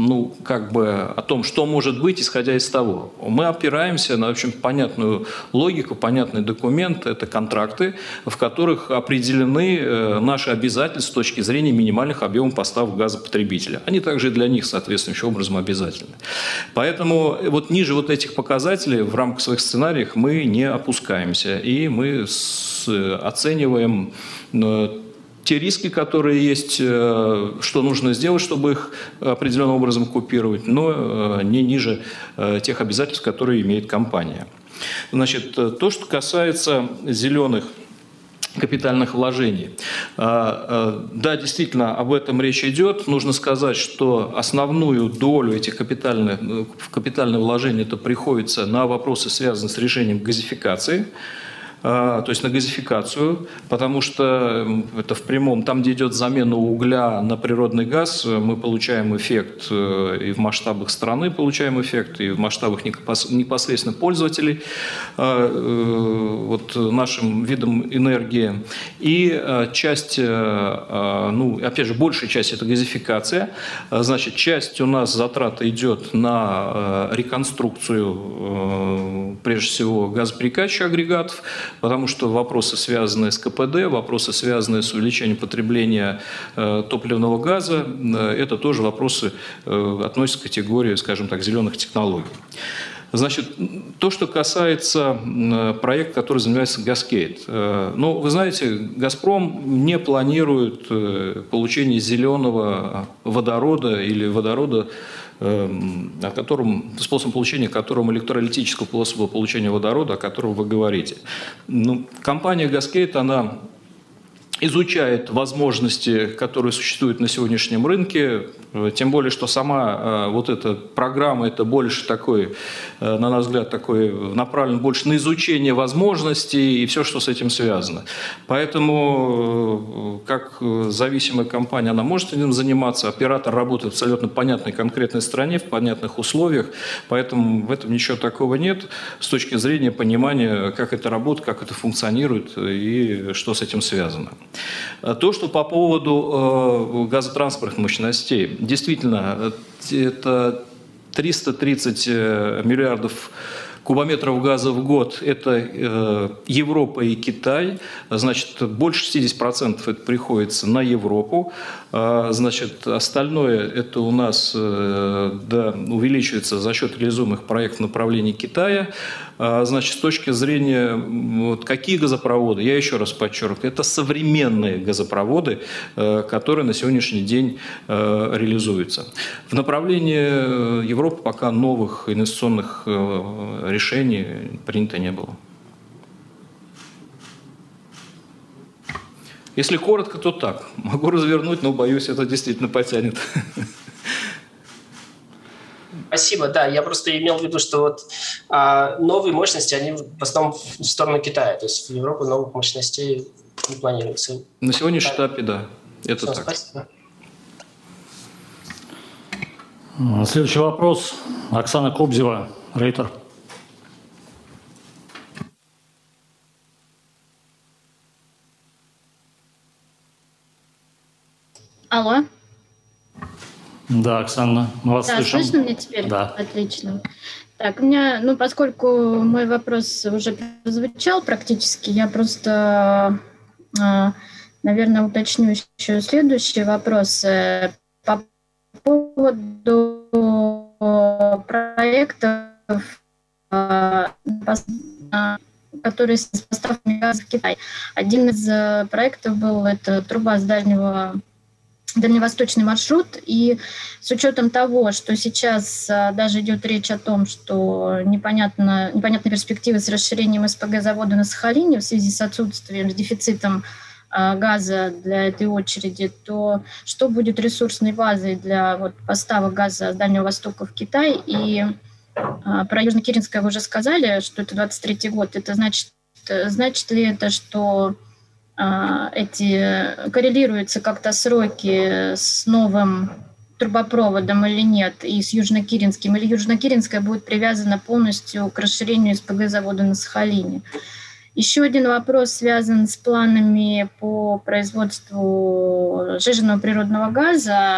[SPEAKER 2] о том, что может быть, исходя из того. Мы опираемся на, в общем, понятную логику, понятный документ – это контракты, в которых определены наши обязательства с точки зрения минимальных объемов поставок газа потребителя. Они также и для них соответствующим образом обязательны. Поэтому вот ниже вот этих показателей в рамках своих сценариев мы не опускаемся. И мы оцениваем те риски, которые есть, что нужно сделать, чтобы их определенным образом купировать, но не ниже тех обязательств, которые имеет компания. Значит, то, что касается зеленых капитальных вложений. Да, действительно, об этом речь идет. Нужно сказать, что основную долю этих капитальных вложений это приходится на вопросы, связанные с решением газификации. То есть на газификацию, потому что это в прямом, там, где идет замена угля на природный газ, мы получаем эффект и в масштабах страны получаем эффект, и в масштабах непосредственно пользователей вот нашим видом энергии. И часть, опять же, большая часть – это газификация. Значит, часть у нас затрата идет на реконструкцию, прежде всего, газоперекачивающих агрегатов, потому что вопросы, связанные с КПД, вопросы, связанные с увеличением потребления топливного газа, это тоже вопросы относятся к категории, скажем так, зеленых технологий. Значит, то, что касается проекта, который занимается «Газгейт». Вы знаете, «Газпром» не планирует получение зеленого водорода или водорода, способом получения которым электролитического способа получения водорода, о котором вы говорите. Компания «Газгейт», она изучает возможности, которые существуют на сегодняшнем рынке. Тем более, что сама вот эта программа, это больше такой, на наш взгляд, такой направлен больше на изучение возможностей и все, что с этим связано. Поэтому, как зависимая компания, она может этим заниматься. Оператор работает в абсолютно понятной конкретной стране, в понятных условиях. Поэтому в этом ничего такого нет с точки зрения понимания, как это работает, как это функционирует и что с этим связано. То, что по поводу газотранспортных мощностей. Действительно, это 330 миллиардов кубометров газа в год – это Европа и Китай. Значит, больше 60% это приходится на Европу. Значит, остальное это у нас увеличивается за счет реализуемых проектов в направлении Китая. Значит, с точки зрения, вот, какие газопроводы, я еще раз подчеркиваю, это современные газопроводы, которые на сегодняшний день реализуются. В направлении Европы пока новых инвестиционных решений принято не было. Если коротко, то так. Могу развернуть, но боюсь, это действительно потянет.
[SPEAKER 11] Спасибо, да, я просто имел в виду, что вот новые мощности, они в основном в сторону Китая, то есть в Европу новых мощностей не планируется.
[SPEAKER 2] На сегодняшнем этапе, да, это так.
[SPEAKER 11] Спасибо.
[SPEAKER 1] Следующий вопрос. Оксана Кобзева, Рейтер.
[SPEAKER 10] Алло.
[SPEAKER 1] Да, Оксана, мы вас слышим.
[SPEAKER 10] Слышно меня теперь?
[SPEAKER 1] Да.
[SPEAKER 10] Отлично. Так, у меня, поскольку мой вопрос уже прозвучал практически, я просто, наверное, уточню еще следующий вопрос по поводу проектов, которые с поставками газа в Китай. Один из проектов был это труба с дальневосточный маршрут, и с учетом того, что сейчас даже идет речь о том, что непонятны перспективы с расширением СПГ завода на Сахалине в связи с отсутствием, с дефицитом газа для этой очереди, то что будет ресурсной базой для поставок газа с Дальнего Востока в Китай? И про Южно-Киринское вы уже сказали, что это 23-й год. Это значит ли это, что коррелируются как-то сроки с новым трубопроводом или нет, и с Южно-Киринским, или Южно-Киринское будет привязано полностью к расширению СПГ завода на Сахалине? Еще один вопрос связан с планами по производству сжиженного природного газа.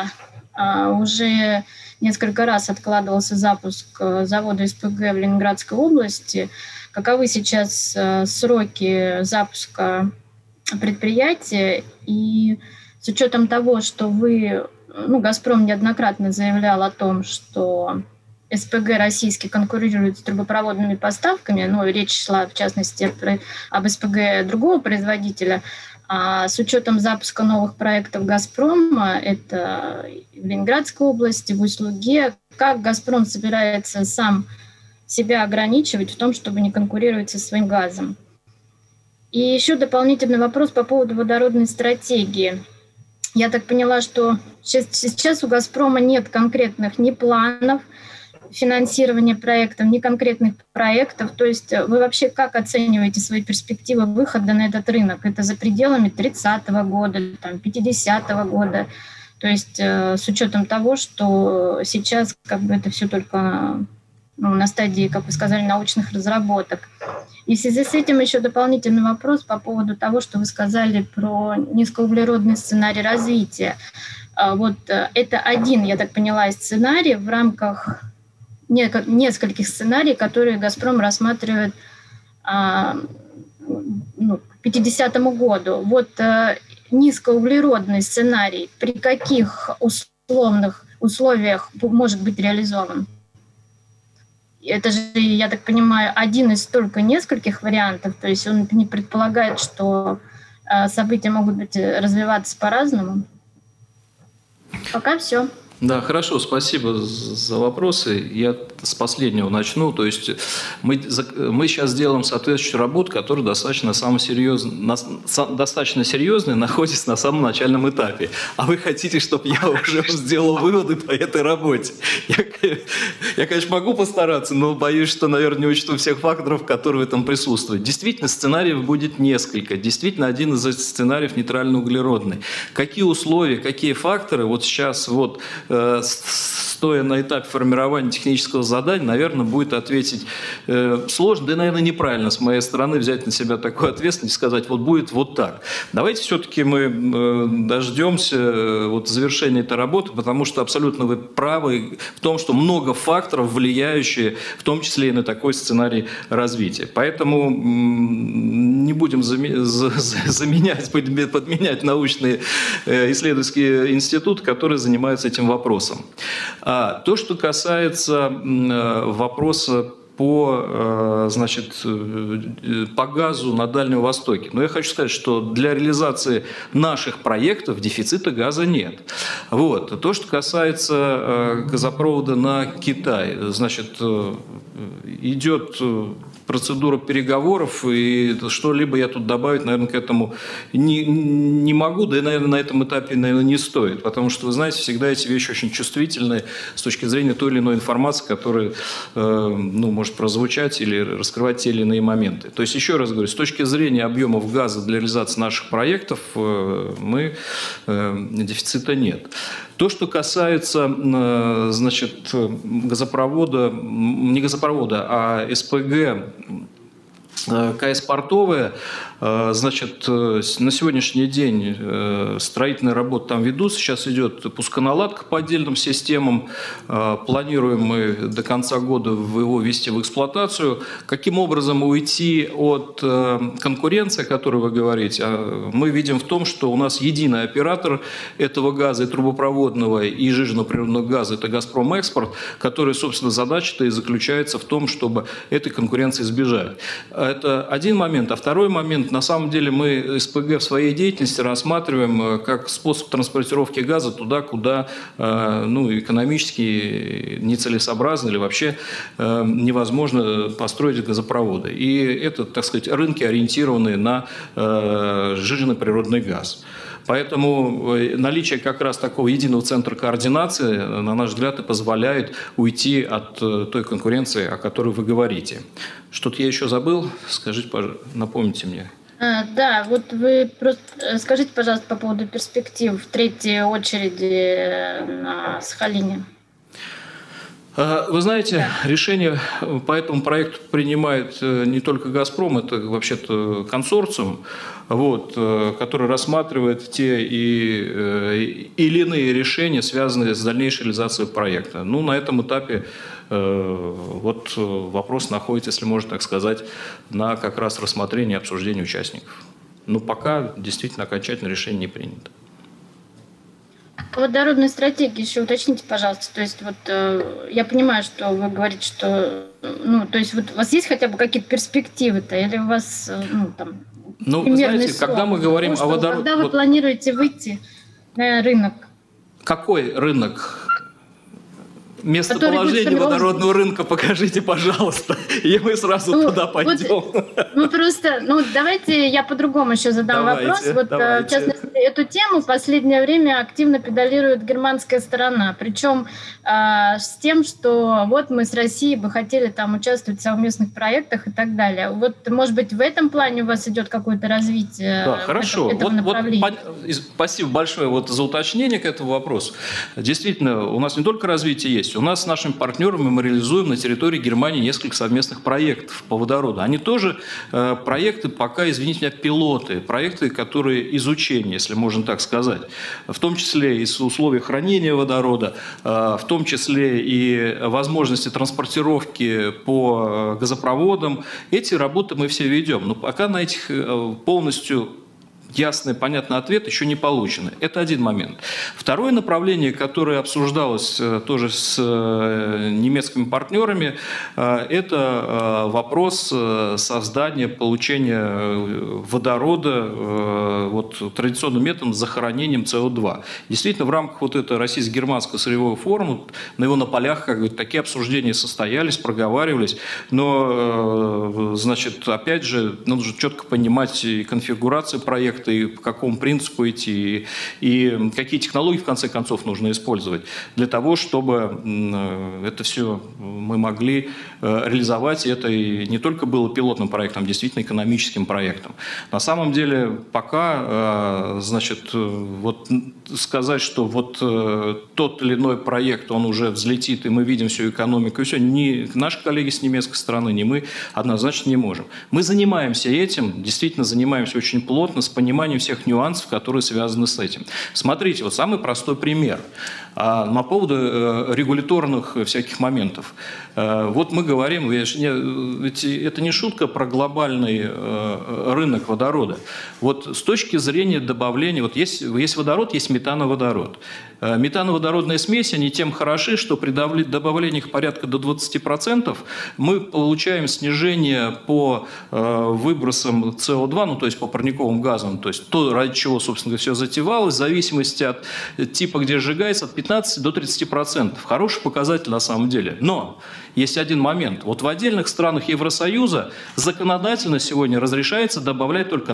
[SPEAKER 10] Уже несколько раз откладывался запуск завода СПГ в Ленинградской области. Каковы сейчас сроки запуска предприятия? И с учетом того, что «Газпром» неоднократно заявлял о том, что СПГ российский конкурирует с трубопроводными поставками, речь шла в частности об СПГ другого производителя, а с учетом запуска новых проектов «Газпрома», это в Ленинградской области, в Усть-Луге, как «Газпром» собирается сам себя ограничивать в том, чтобы не конкурировать со своим газом? И еще дополнительный вопрос по поводу водородной стратегии. Я так поняла, что сейчас у «Газпрома» нет конкретных ни планов финансирования проектов, ни конкретных проектов. То есть вы вообще как оцениваете свои перспективы выхода на этот рынок? Это за пределами 30-го года, 50-го года? То есть с учетом того, что сейчас это все только на стадии, как вы сказали, научных разработок. И в связи с этим еще дополнительный вопрос по поводу того, что вы сказали про низкоуглеродный сценарий развития. Это один, я так поняла, из сценариев в рамках нескольких сценариев, которые «Газпром» рассматривает к 50-му году. Низкоуглеродный сценарий при каких условиях может быть реализован? Это же, я так понимаю, один из только нескольких вариантов, то есть он не предполагает, что события могут развиваться по-разному. Пока все.
[SPEAKER 2] Да, хорошо, спасибо за вопросы. Я с последнего начну. То есть мы сейчас делаем соответствующую работу, которая достаточно серьезная, находится на самом начальном этапе. А вы хотите, чтобы я уже сделал выводы по этой работе? Я, конечно, могу постараться, но боюсь, что, наверное, не учту всех факторов, которые в этом присутствуют. Действительно, сценариев будет несколько. Действительно, один из этих сценариев нейтрально-углеродный. Какие условия, какие факторы вот сейчас вот стоя на этапе формирования технического задания, наверное, будет ответить сложно, да и, наверное, неправильно с моей стороны взять на себя такую ответственность и сказать, вот будет вот так. Давайте все-таки мы дождемся вот завершения этой работы, потому что абсолютно вы правы в том, что много факторов, влияющие в том числе и на такой сценарий развития. Поэтому не будем подменять научные исследовательские институты, которые занимаются этим вопросом. То, что касается вопроса по газу на Дальнем Востоке. Но я хочу сказать, что для реализации наших проектов дефицита газа нет. Вот. То, что касается газопровода на Китай, значит, идет процедура переговоров, и что-либо я тут добавить, наверное, к этому не могу, да и, наверное, на этом этапе, наверное, не стоит, потому что, вы знаете, всегда эти вещи очень чувствительны с точки зрения той или иной информации, которая, может прозвучать или раскрывать те или иные моменты. То есть, еще раз говорю, с точки зрения объемов газа для реализации наших проектов дефицита нет. То, что касается, значит, газопровода, не газопровода, а СПГ, КС «Портовая», значит, на сегодняшний день строительные работы там ведутся. Сейчас идет пусконаладка по отдельным системам. Планируем мы до конца года его ввести в эксплуатацию. Каким образом уйти от конкуренции, о которой вы говорите? Мы видим в том, что у нас единый оператор этого газа, и трубопроводного, и жиженно-природного газа – это «Газпром Экспорт», который, собственно, задача-то и заключается в том, чтобы этой конкуренции избежать. Это один момент. А второй момент. На самом деле мы СПГ в своей деятельности рассматриваем как способ транспортировки газа туда, куда экономически нецелесообразно или вообще невозможно построить газопроводы. И это, так сказать, рынки, ориентированные на жиженно-природный газ. Поэтому наличие как раз такого единого центра координации, на наш взгляд, и позволяет уйти от той конкуренции, о которой вы говорите. Что-то я еще забыл? Скажите, пожалуйста, напомните мне.
[SPEAKER 10] Да, вот вы просто скажите, пожалуйста, по поводу перспектив в третьей очереди на Сахалине.
[SPEAKER 2] Вы знаете, решение по этому проекту принимает не только «Газпром», это вообще-то консорциум, который рассматривает те или иные решения, связанные с дальнейшей реализацией проекта. На этом этапе вопрос находится, если можно так сказать, на как раз рассмотрении и обсуждении участников. Но пока действительно окончательное решение не принято.
[SPEAKER 10] По водородной стратегии еще уточните, пожалуйста. То есть я понимаю, что вы говорите, что то есть у вас есть хотя бы какие-то перспективы-то, или у вас
[SPEAKER 2] вы знаете,
[SPEAKER 10] срок?
[SPEAKER 2] когда мы говорим о водороде...
[SPEAKER 10] Когда вы планируете выйти на рынок?
[SPEAKER 2] Какой рынок? Местоположение водородного рынка покажите, пожалуйста, и мы сразу туда пойдем.
[SPEAKER 10] Давайте я по-другому еще задам вопрос. В частности, эту тему в последнее время активно педалирует германская сторона. Причем с тем, что мы с Россией бы хотели там участвовать в совместных проектах и так далее. Может быть, в этом плане у вас идет какое-то развитие этого направления?
[SPEAKER 2] Спасибо большое за уточнение к этому вопросу. Действительно, у нас не только развитие есть. У нас с нашими партнерами мы реализуем на территории Германии несколько совместных проектов по водороду. Они тоже проекты пока, извините меня, пилоты, проекты, которые изучение, если можно так сказать. В том числе и условия хранения водорода, в том числе и возможности транспортировки по газопроводам. Эти работы мы все ведем. Но пока на этих полностью ясный, понятный ответ еще не получен. Это один момент. Второе направление, которое обсуждалось тоже с немецкими партнерами, это вопрос создания, получения водорода вот, традиционным методом с захоронением СО2. Действительно, в рамках вот этого российско-германского сырьевого форума на полях как бы, такие обсуждения состоялись, проговаривались, но, значит, опять же, нужно четко понимать и конфигурацию проекта, и по какому принципу идти, и какие технологии, в конце концов, нужно использовать для того, чтобы это все мы могли реализовать, и это и не только было пилотным проектом, а действительно экономическим проектом. На самом деле, пока, значит, вот сказать, что вот тот или иной проект, он уже взлетит, и мы видим всю экономику, и все, ни наши коллеги с немецкой стороны, ни мы однозначно не можем. Мы занимаемся этим, действительно занимаемся очень плотно, с пониманием всех нюансов, которые связаны с этим. Смотрите, вот самый простой пример по поводу регуляторных всяких моментов. Вот мы говорим, ведь это не шутка про глобальный рынок водорода. Вот с точки зрения добавления, вот есть водород, есть метановодород. Метановодородные смеси, они тем хороши, что при добавлении их порядка до 20% мы получаем снижение по выбросам СО2, ну то есть по парниковым газам, то есть то, ради чего, собственно, все затевалось, в зависимости от типа, где сжигается, от 15 до 30%. Хороший показатель на самом деле. Но есть один момент. Вот в отдельных странах Евросоюза законодательно сегодня разрешается добавлять только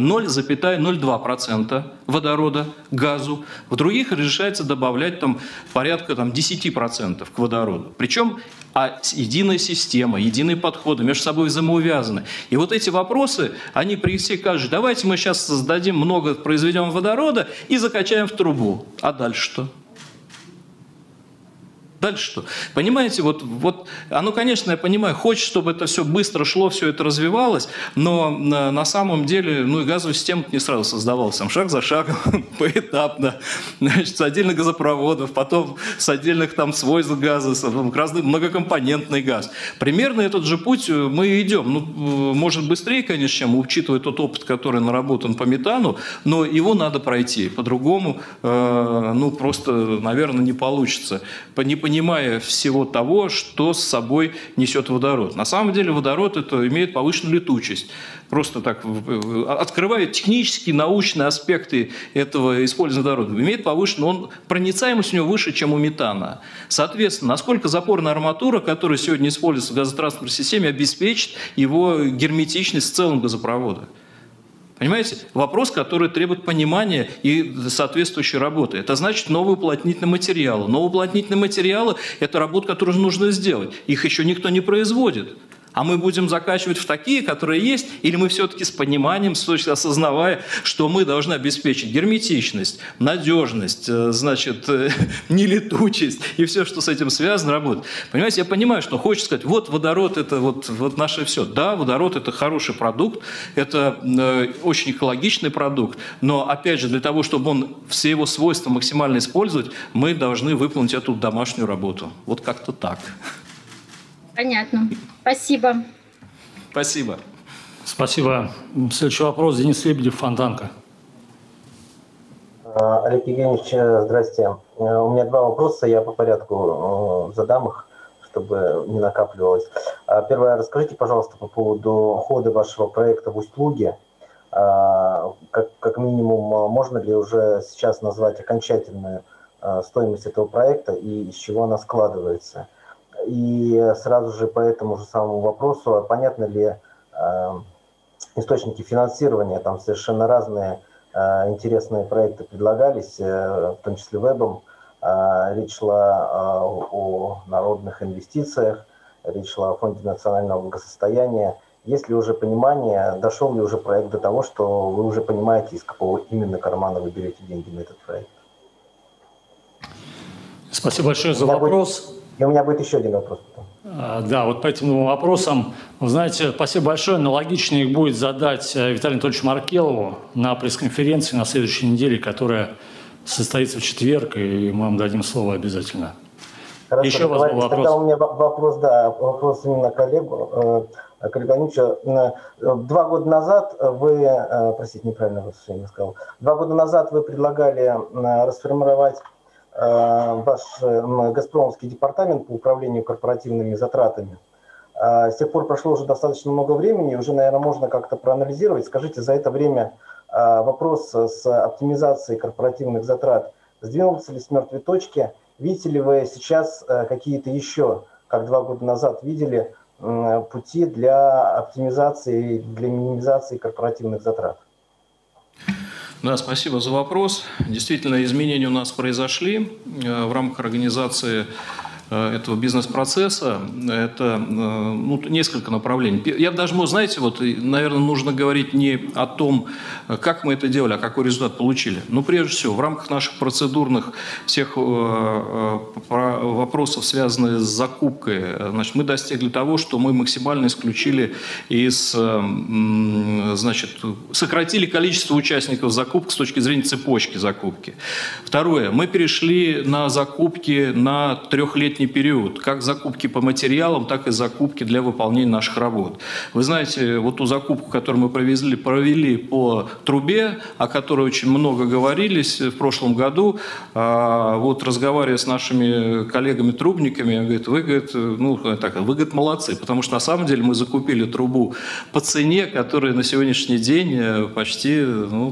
[SPEAKER 2] 0,02% водорода к газу. В других разрешается добавлять там, порядка 10% к водороду. Причем единая система, единые подходы между собой взаимоувязаны. И вот эти вопросы, они при всей каждой, давайте мы сейчас создадим много, произведем водорода и закачаем в трубу. А дальше что? Дальше что? Понимаете, вот оно, конечно, я понимаю, хочет, чтобы это все быстро шло, все это развивалось, но на самом деле, и газовая система не сразу создавалась, там шаг за шагом, поэтапно, значит, с отдельных газопроводов, потом с отдельных там свойств газа, разный многокомпонентный газ. Примерно этот же путь мы идем. Может быстрее, конечно, чем учитывая тот опыт, который наработан по метану, но его надо пройти. По-другому, просто, наверное, не получится. Не понимая всего того, что с собой несет водород. На самом деле водород это имеет повышенную летучесть. Просто так открывает технические, научные аспекты этого использования водорода. Имеет повышенную, проницаемость у него выше, чем у метана. Соответственно, насколько запорная арматура, которая сегодня используется в газотранспортной системе, обеспечит его герметичность в целом газопровода. Понимаете? Вопрос, который требует понимания и соответствующей работы. Это значит новые уплотнительные материалы. Новые уплотнительные материалы – это работа, которую нужно сделать. Их еще никто не производит. А мы будем закачивать в такие, которые есть, или мы все-таки с пониманием, осознавая, что мы должны обеспечить герметичность, надежность, значит, нелетучесть и все, что с этим связано, работает. Понимаете, я понимаю, что хочется сказать, вот водород – это вот наше все. Да, водород – это хороший продукт, это очень экологичный продукт, но, опять же, для того, чтобы он все его свойства максимально использовать, мы должны выполнить эту домашнюю работу. Вот как-то так.
[SPEAKER 10] Понятно. Спасибо.
[SPEAKER 2] Спасибо.
[SPEAKER 1] Спасибо. Следующий вопрос. Денис Лебедев, Фонтанка.
[SPEAKER 12] Олег Евгеньевич, здрасте. У меня два вопроса, я по порядку задам их, чтобы не накапливалось. Первое, расскажите, пожалуйста, по поводу хода вашего проекта в Усть-Луге. Как минимум, можно ли уже сейчас назвать окончательную стоимость этого проекта и из чего она складывается? И сразу же по этому же самому вопросу, понятно ли источники финансирования, там совершенно разные интересные проекты предлагались, в том числе вебом. Речь шла о народных инвестициях, речь шла о фонде национального благосостояния. Есть ли уже понимание, дошел ли уже проект до того, что вы уже понимаете, из какого именно кармана вы берете деньги на этот проект?
[SPEAKER 1] Спасибо большое за вопрос.
[SPEAKER 12] И у меня будет еще один вопрос.
[SPEAKER 1] Да, вот по этим вопросам, вы знаете, спасибо большое, но логичнее их будет задать Виталию Анатольевичу Маркелову на пресс-конференции на следующей неделе, которая состоится в четверг, и мы вам дадим слово обязательно.
[SPEAKER 12] Хорошо,
[SPEAKER 1] еще вопрос.
[SPEAKER 12] Тогда у меня вопрос именно коллегу. Коллега Анича, 2 года назад вы, простите, неправильно вас сказал, 2 года назад вы предлагали расформировать ваш Газпромовский департамент по управлению корпоративными затратами. С тех пор прошло уже достаточно много времени, уже, наверное, можно как-то проанализировать. Скажите, за это время вопрос с оптимизацией корпоративных затрат сдвинулся ли с мертвой точки? Видите ли вы сейчас какие-то еще, как 2 года назад видели, пути для оптимизации, для минимизации корпоративных затрат?
[SPEAKER 2] Да, спасибо за вопрос. Действительно, изменения у нас произошли в рамках организации этого бизнес-процесса. Это несколько направлений. Я даже, знаете, наверное, нужно говорить не о том, как мы это делали, а какой результат получили. Но прежде всего, в рамках наших процедурных всех вопросов, связанных с закупкой, значит, мы достигли того, что мы максимально исключили сократили количество участников закупки с точки зрения цепочки закупки. Второе. Мы перешли на закупки на 3-летний период, как закупки по материалам, так и закупки для выполнения наших работ. Вы знаете, вот ту закупку, которую мы провели по трубе, о которой очень много говорились в прошлом году, вот разговаривая с нашими коллегами-трубниками, говорит, вы молодцы, потому что на самом деле мы закупили трубу по цене, которая на сегодняшний день почти,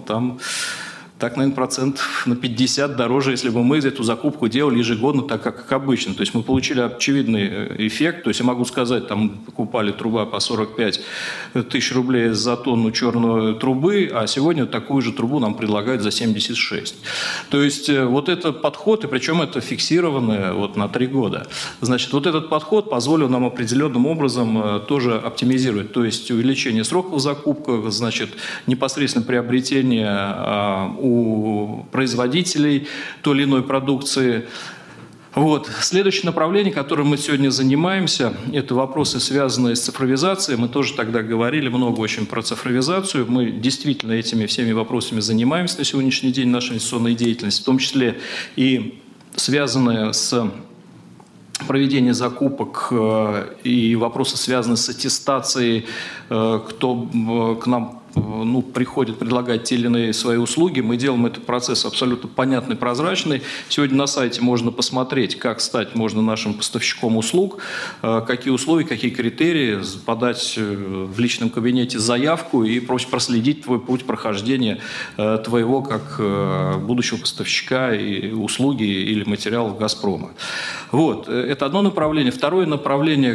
[SPEAKER 2] так, наверное, процентов на 50 дороже, если бы мы эту закупку делали ежегодно, так как обычно. То есть мы получили очевидный эффект. То есть я могу сказать, там покупали труба по 45 тысяч рублей за тонну черной трубы, а сегодня такую же трубу нам предлагают за 76. То есть вот этот подход, и причем это фиксированное на 3 года. Значит, вот этот подход позволил нам определенным образом тоже оптимизировать. То есть увеличение сроков закупок, значит, непосредственно приобретение у производителей той или иной продукции. Следующее направление, которым мы сегодня занимаемся, это вопросы, связанные с цифровизацией. Мы тоже тогда говорили много очень про цифровизацию. Мы действительно этими всеми вопросами занимаемся на сегодняшний день, нашей инвестиционной деятельности, в том числе и связанные с проведение закупок и вопросы, связанные с аттестацией, кто к нам приходит предлагать те или иные свои услуги. Мы делаем этот процесс абсолютно понятный, прозрачный. Сегодня на сайте можно посмотреть, как стать можно нашим поставщиком услуг, какие условия, какие критерии, подать в личном кабинете заявку и проследить твой путь прохождения твоего как будущего поставщика и услуги или материалов «Газпрома». Это одно направление. Второе направление,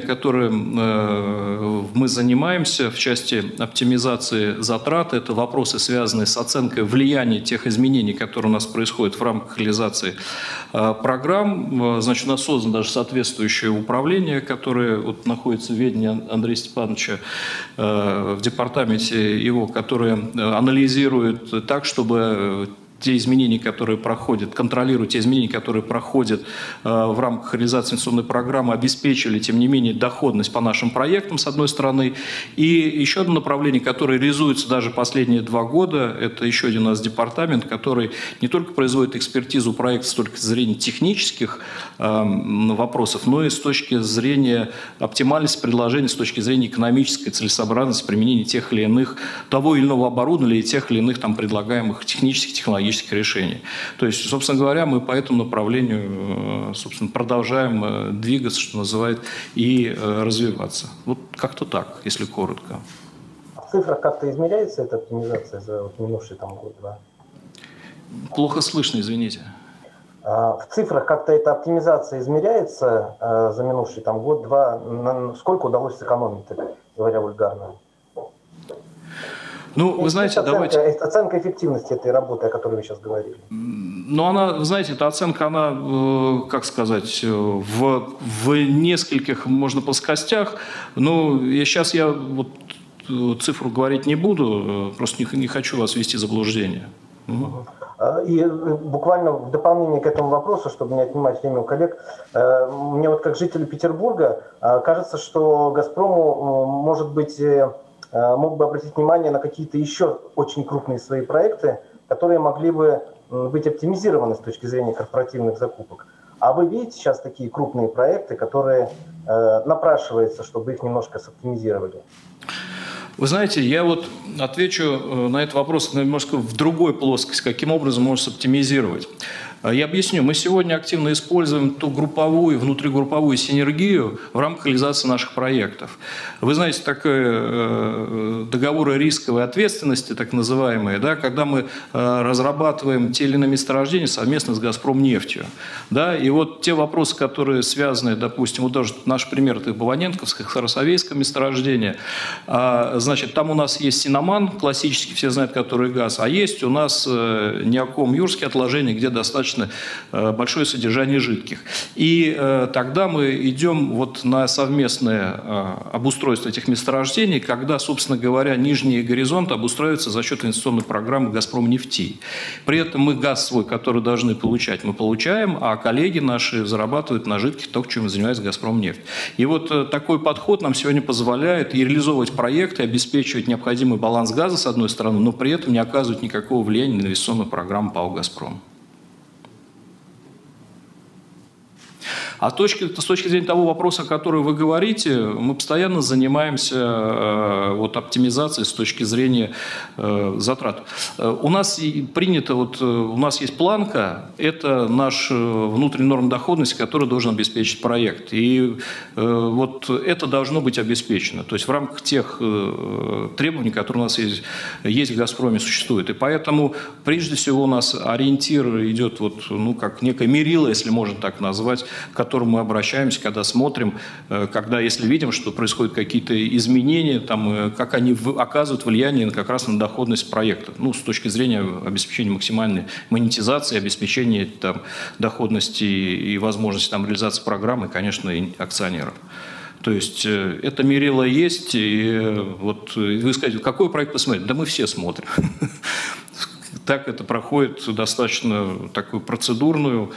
[SPEAKER 2] которым мы занимаемся в части оптимизации затрат, это вопросы, связанные с оценкой влияния тех изменений, которые у нас происходят в рамках реализации программ. Значит, у нас создано даже соответствующее управление, которое находится в ведении Андрея Степановича в департаменте его, которое анализирует так, чтобы те изменения, которые проходят, контролируют те изменения, которые проходят в рамках реализации инвестиционной программы, обеспечили, тем не менее, доходность по нашим проектам, с одной стороны. И еще одно направление, которое реализуется даже последние 2 года, это еще один у нас департамент, который не только производит экспертизу проекта с точки зрения технических вопросов, но и с точки зрения оптимальности предложения, с точки зрения экономической целесообразности применения тех или иных, того или иного оборудования или тех или иных предлагаемых технических, технологических решений. То есть, собственно говоря, мы по этому направлению, продолжаем двигаться, что называется, и развиваться. Как-то так, если коротко.
[SPEAKER 12] В цифрах как-то измеряется эта оптимизация за минувший год-два?
[SPEAKER 2] Плохо слышно, извините.
[SPEAKER 12] В цифрах как-то эта оптимизация измеряется за минувший год-два? Сколько удалось сэкономить, говоря вульгарно?
[SPEAKER 2] Вы знаете,
[SPEAKER 12] оценка эффективности этой работы, о которой вы сейчас говорили.
[SPEAKER 2] Она, знаете, эта оценка, она, как сказать, в нескольких, можно, плоскостях. Сейчас я цифру говорить не буду, просто не хочу вас ввести в заблуждение.
[SPEAKER 12] И буквально в дополнение к этому вопросу, чтобы не отнимать время у коллег, мне как жителю Петербурга кажется, что «Газпрому», может быть, мог бы обратить внимание на какие-то еще очень крупные свои проекты, которые могли бы быть оптимизированы с точки зрения корпоративных закупок. А вы видите сейчас такие крупные проекты, которые напрашивается, чтобы их немножко соптимизировали?
[SPEAKER 2] Вы знаете, я вот отвечу на этот вопрос немножко в другой плоскости, каким образом можно оптимизировать. Я объясню. Мы сегодня активно используем ту групповую, внутригрупповую синергию в рамках реализации наших проектов. Вы знаете, такие договоры рисковой ответственности, так называемые, да, когда мы разрабатываем те или иные месторождения совместно с «Газпромнефтью». Да, и вот те вопросы, которые связаны, допустим, вот даже наш пример, это Баваненковское, Сарасовейское месторождение. Значит, там у нас есть Синоман, классический, все знают, который газ, а есть у нас Неоком-Юрские отложения, где достаточно большое содержание жидких. И тогда мы идем вот на совместное обустройство этих месторождений, когда, собственно говоря, нижний горизонт обустраивается за счет инвестиционной программы «Газпромнефти». При этом мы газ свой, который должны получать, мы получаем, а коллеги наши зарабатывают на жидких, то, чем занимается «Газпромнефть». И вот такой подход нам сегодня позволяет и реализовывать проекты, обеспечивать необходимый баланс газа, с одной стороны, но при этом не оказывать никакого влияния на инвестиционную программу ПАО «Газпром». А с точки зрения того вопроса, о котором вы говорите, мы постоянно занимаемся оптимизацией с точки зрения затрат. У нас принято, у нас есть планка, это наш внутренний норм доходности, который должен обеспечить проект. И вот это должно быть обеспечено. То есть в рамках тех требований, которые у нас есть в «Газпроме», существуют. И поэтому, прежде всего, у нас ориентир идет как некое мерило, если можно так назвать, к которому мы обращаемся, когда смотрим, если видим, что происходят какие-то изменения, как они оказывают влияние как раз на доходность проекта. С точки зрения обеспечения максимальной монетизации, обеспечения доходности и возможности реализации программы, конечно, и акционеров. То есть это мерило есть. И вы скажете, какой проект посмотреть? Да мы все смотрим. Так это проходит достаточно такую процедурную,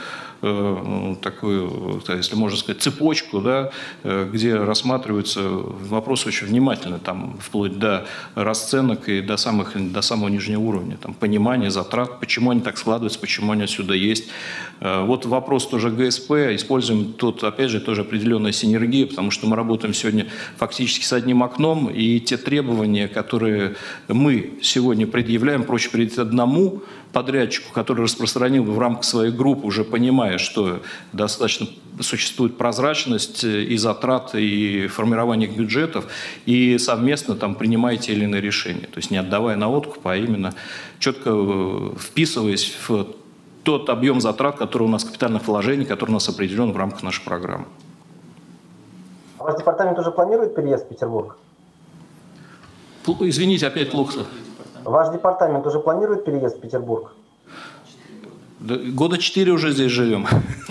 [SPEAKER 2] если можно сказать, цепочку, да, где рассматриваются вопросы очень внимательно, вплоть до расценок и до самого нижнего уровня, понимания затрат, почему они так складываются, почему они отсюда есть. Вот вопрос тоже ГСП, используем тут, опять же, тоже определенная синергия, потому что мы работаем сегодня фактически с одним окном, и те требования, которые мы сегодня предъявляем, проще предъявить одному подрядчику, который распространил в рамках своей группы, уже понимая, что достаточно существует прозрачность и затрат, и формирование бюджетов, и совместно принимая те или иные решения. То есть не отдавая на откуп, а именно четко вписываясь в тот объем затрат, который у нас, капитальных вложений, который у нас определен в рамках нашей программы.
[SPEAKER 12] Ваш департамент уже планирует переезд в Петербург?
[SPEAKER 2] Извините, опять плохо.
[SPEAKER 12] Ваш департамент уже планирует переезд в Петербург?
[SPEAKER 2] Года 4 уже здесь живем.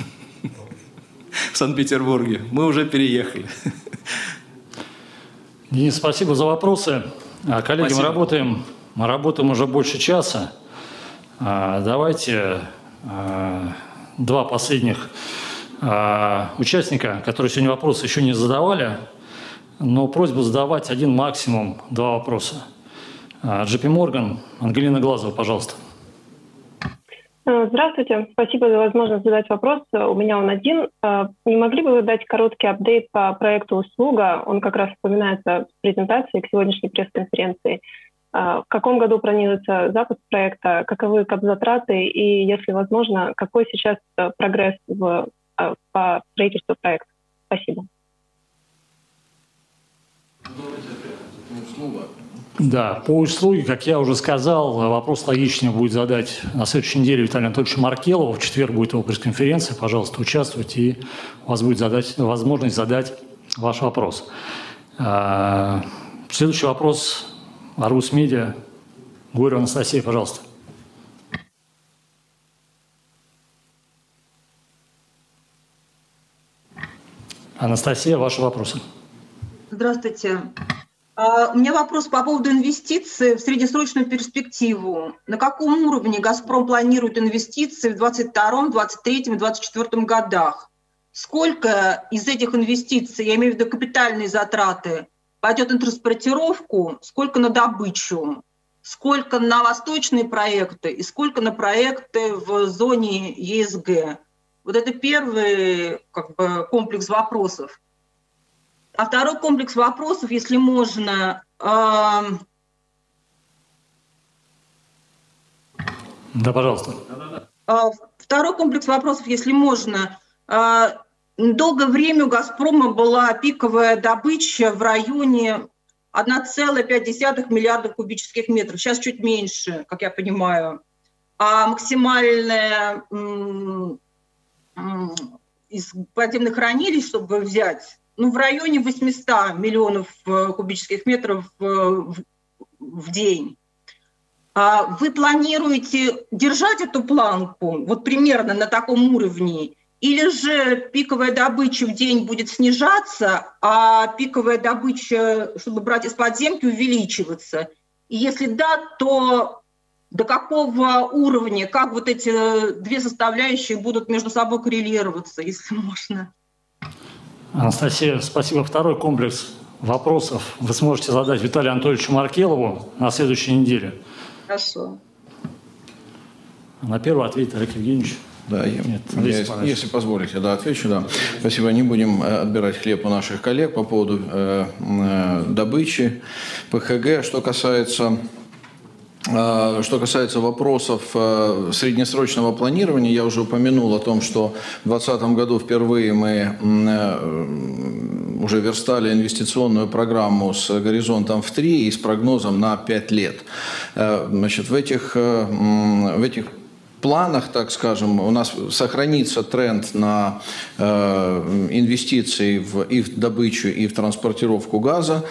[SPEAKER 2] В Санкт-Петербурге. Мы уже переехали.
[SPEAKER 1] Денис, спасибо за вопросы. Коллеги, мы работаем уже больше часа. Давайте два последних участника, которые сегодня вопросы еще не задавали, но просьбу задавать один, максимум два вопроса. JP Morgan, Ангелина Глазова, пожалуйста.
[SPEAKER 13] Здравствуйте, спасибо за возможность задать вопрос. У меня он один. Не могли бы вы дать короткий апдейт по проекту «Услуга»? Он как раз вспоминается в презентации к сегодняшней пресс-конференции. В каком году планируется запуск проекта? Каковы капзатраты? И, если возможно, какой сейчас прогресс по строительству проекта? Спасибо.
[SPEAKER 1] Да, по услуге, как я уже сказал, вопрос логичнее будет задать на следующей неделе Виталию Анатольевичу Маркелову. В четверг будет его пресс-конференция. Пожалуйста, участвуйте, и у вас будет возможность задать ваш вопрос. Следующий вопрос. Аргус Медиа. Гурьева Анастасия, пожалуйста. Анастасия, ваши вопросы.
[SPEAKER 14] Здравствуйте. У меня вопрос по поводу инвестиций в среднесрочную перспективу. На каком уровне «Газпром» планирует инвестиции в 2022, 2023 и 2024 годах? Сколько из этих инвестиций, я имею в виду капитальные затраты, пойдет на транспортировку, сколько на добычу, сколько на восточные проекты и сколько на проекты в зоне ЕСГ? Вот это первый комплекс вопросов. А второй комплекс вопросов, если можно...
[SPEAKER 1] Да, пожалуйста.
[SPEAKER 14] Второй комплекс вопросов, если можно. Долгое время у «Газпрома» была пиковая добыча в районе 1,5 миллиарда кубических метров. Сейчас чуть меньше, как я понимаю. А максимальная из подземных хранилищ, чтобы взять, в районе 800 миллионов кубических метров в день. Вы планируете держать эту планку вот примерно на таком уровне? Или же пиковая добыча в день будет снижаться, а пиковая добыча, чтобы брать из подземки, увеличиваться? И если да, то до какого уровня, как вот эти две составляющие будут между собой коррелироваться, если можно?
[SPEAKER 1] Анастасия, спасибо. Второй комплекс вопросов вы сможете задать Виталию Анатольевичу Маркелову на следующей неделе.
[SPEAKER 14] Хорошо.
[SPEAKER 1] На первый ответит Олег Евгеньевич.
[SPEAKER 4] Да, если позволите, отвечу, да. Спасибо. Не будем отбирать хлеб у наших коллег по поводу добычи ПХГ. Что касается вопросов среднесрочного планирования, я уже упомянул о том, что в 2020 году впервые мы уже верстали инвестиционную программу с горизонтом в 3 и с прогнозом на 5 лет. Значит, в этих планах, так скажем, у нас сохранится тренд на инвестиции и в добычу, и в транспортировку газа.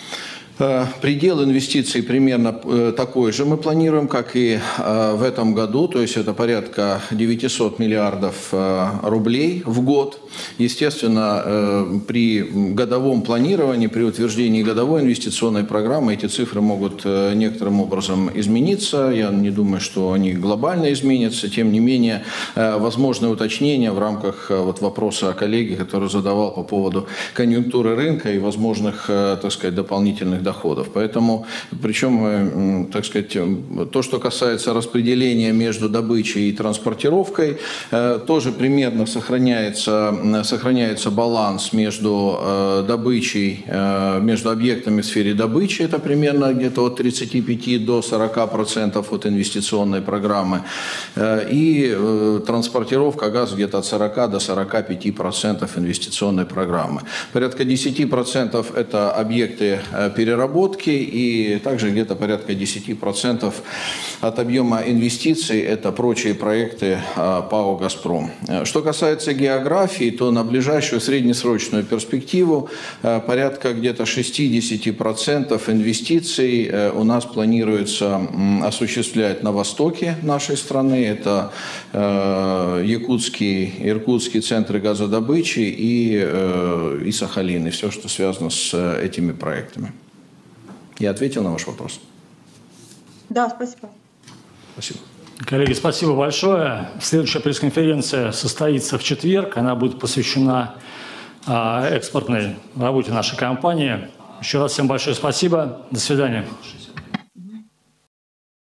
[SPEAKER 4] Предел инвестиций примерно такой же мы планируем, как и в этом году, то есть это порядка 900 миллиардов рублей в год. Естественно, при годовом планировании, при утверждении годовой инвестиционной программы эти цифры могут некоторым образом измениться. Я не думаю, что они глобально изменятся. Тем не менее, возможны уточнения в рамках вопроса коллеги, который задавал по поводу конъюнктуры рынка и возможных, так сказать, дополнительных доходов. Поэтому, причем, так сказать, то, что касается распределения между добычей и транспортировкой, тоже примерно сохраняется баланс между добычей, между объектами в сфере добычи, это примерно где-то от 35 до 40% от инвестиционной программы, и транспортировка газа где-то от 40 до 45% инвестиционной программы. Порядка 10% это объекты переработки, и также где-то порядка 10% от объема инвестиций это прочие проекты ПАО «Газпром». Что касается географии, то на ближайшую среднесрочную перспективу порядка где-то 60% инвестиций у нас планируется осуществлять на востоке нашей страны. Это Якутский, Иркутский центры газодобычи и Сахалин, и все, что связано с этими проектами. Я ответил на ваш вопрос?
[SPEAKER 14] Да, спасибо.
[SPEAKER 4] Спасибо.
[SPEAKER 1] Коллеги, спасибо большое. Следующая пресс-конференция состоится в четверг. Она будет посвящена экспортной работе нашей компании. Еще раз всем большое спасибо. До свидания.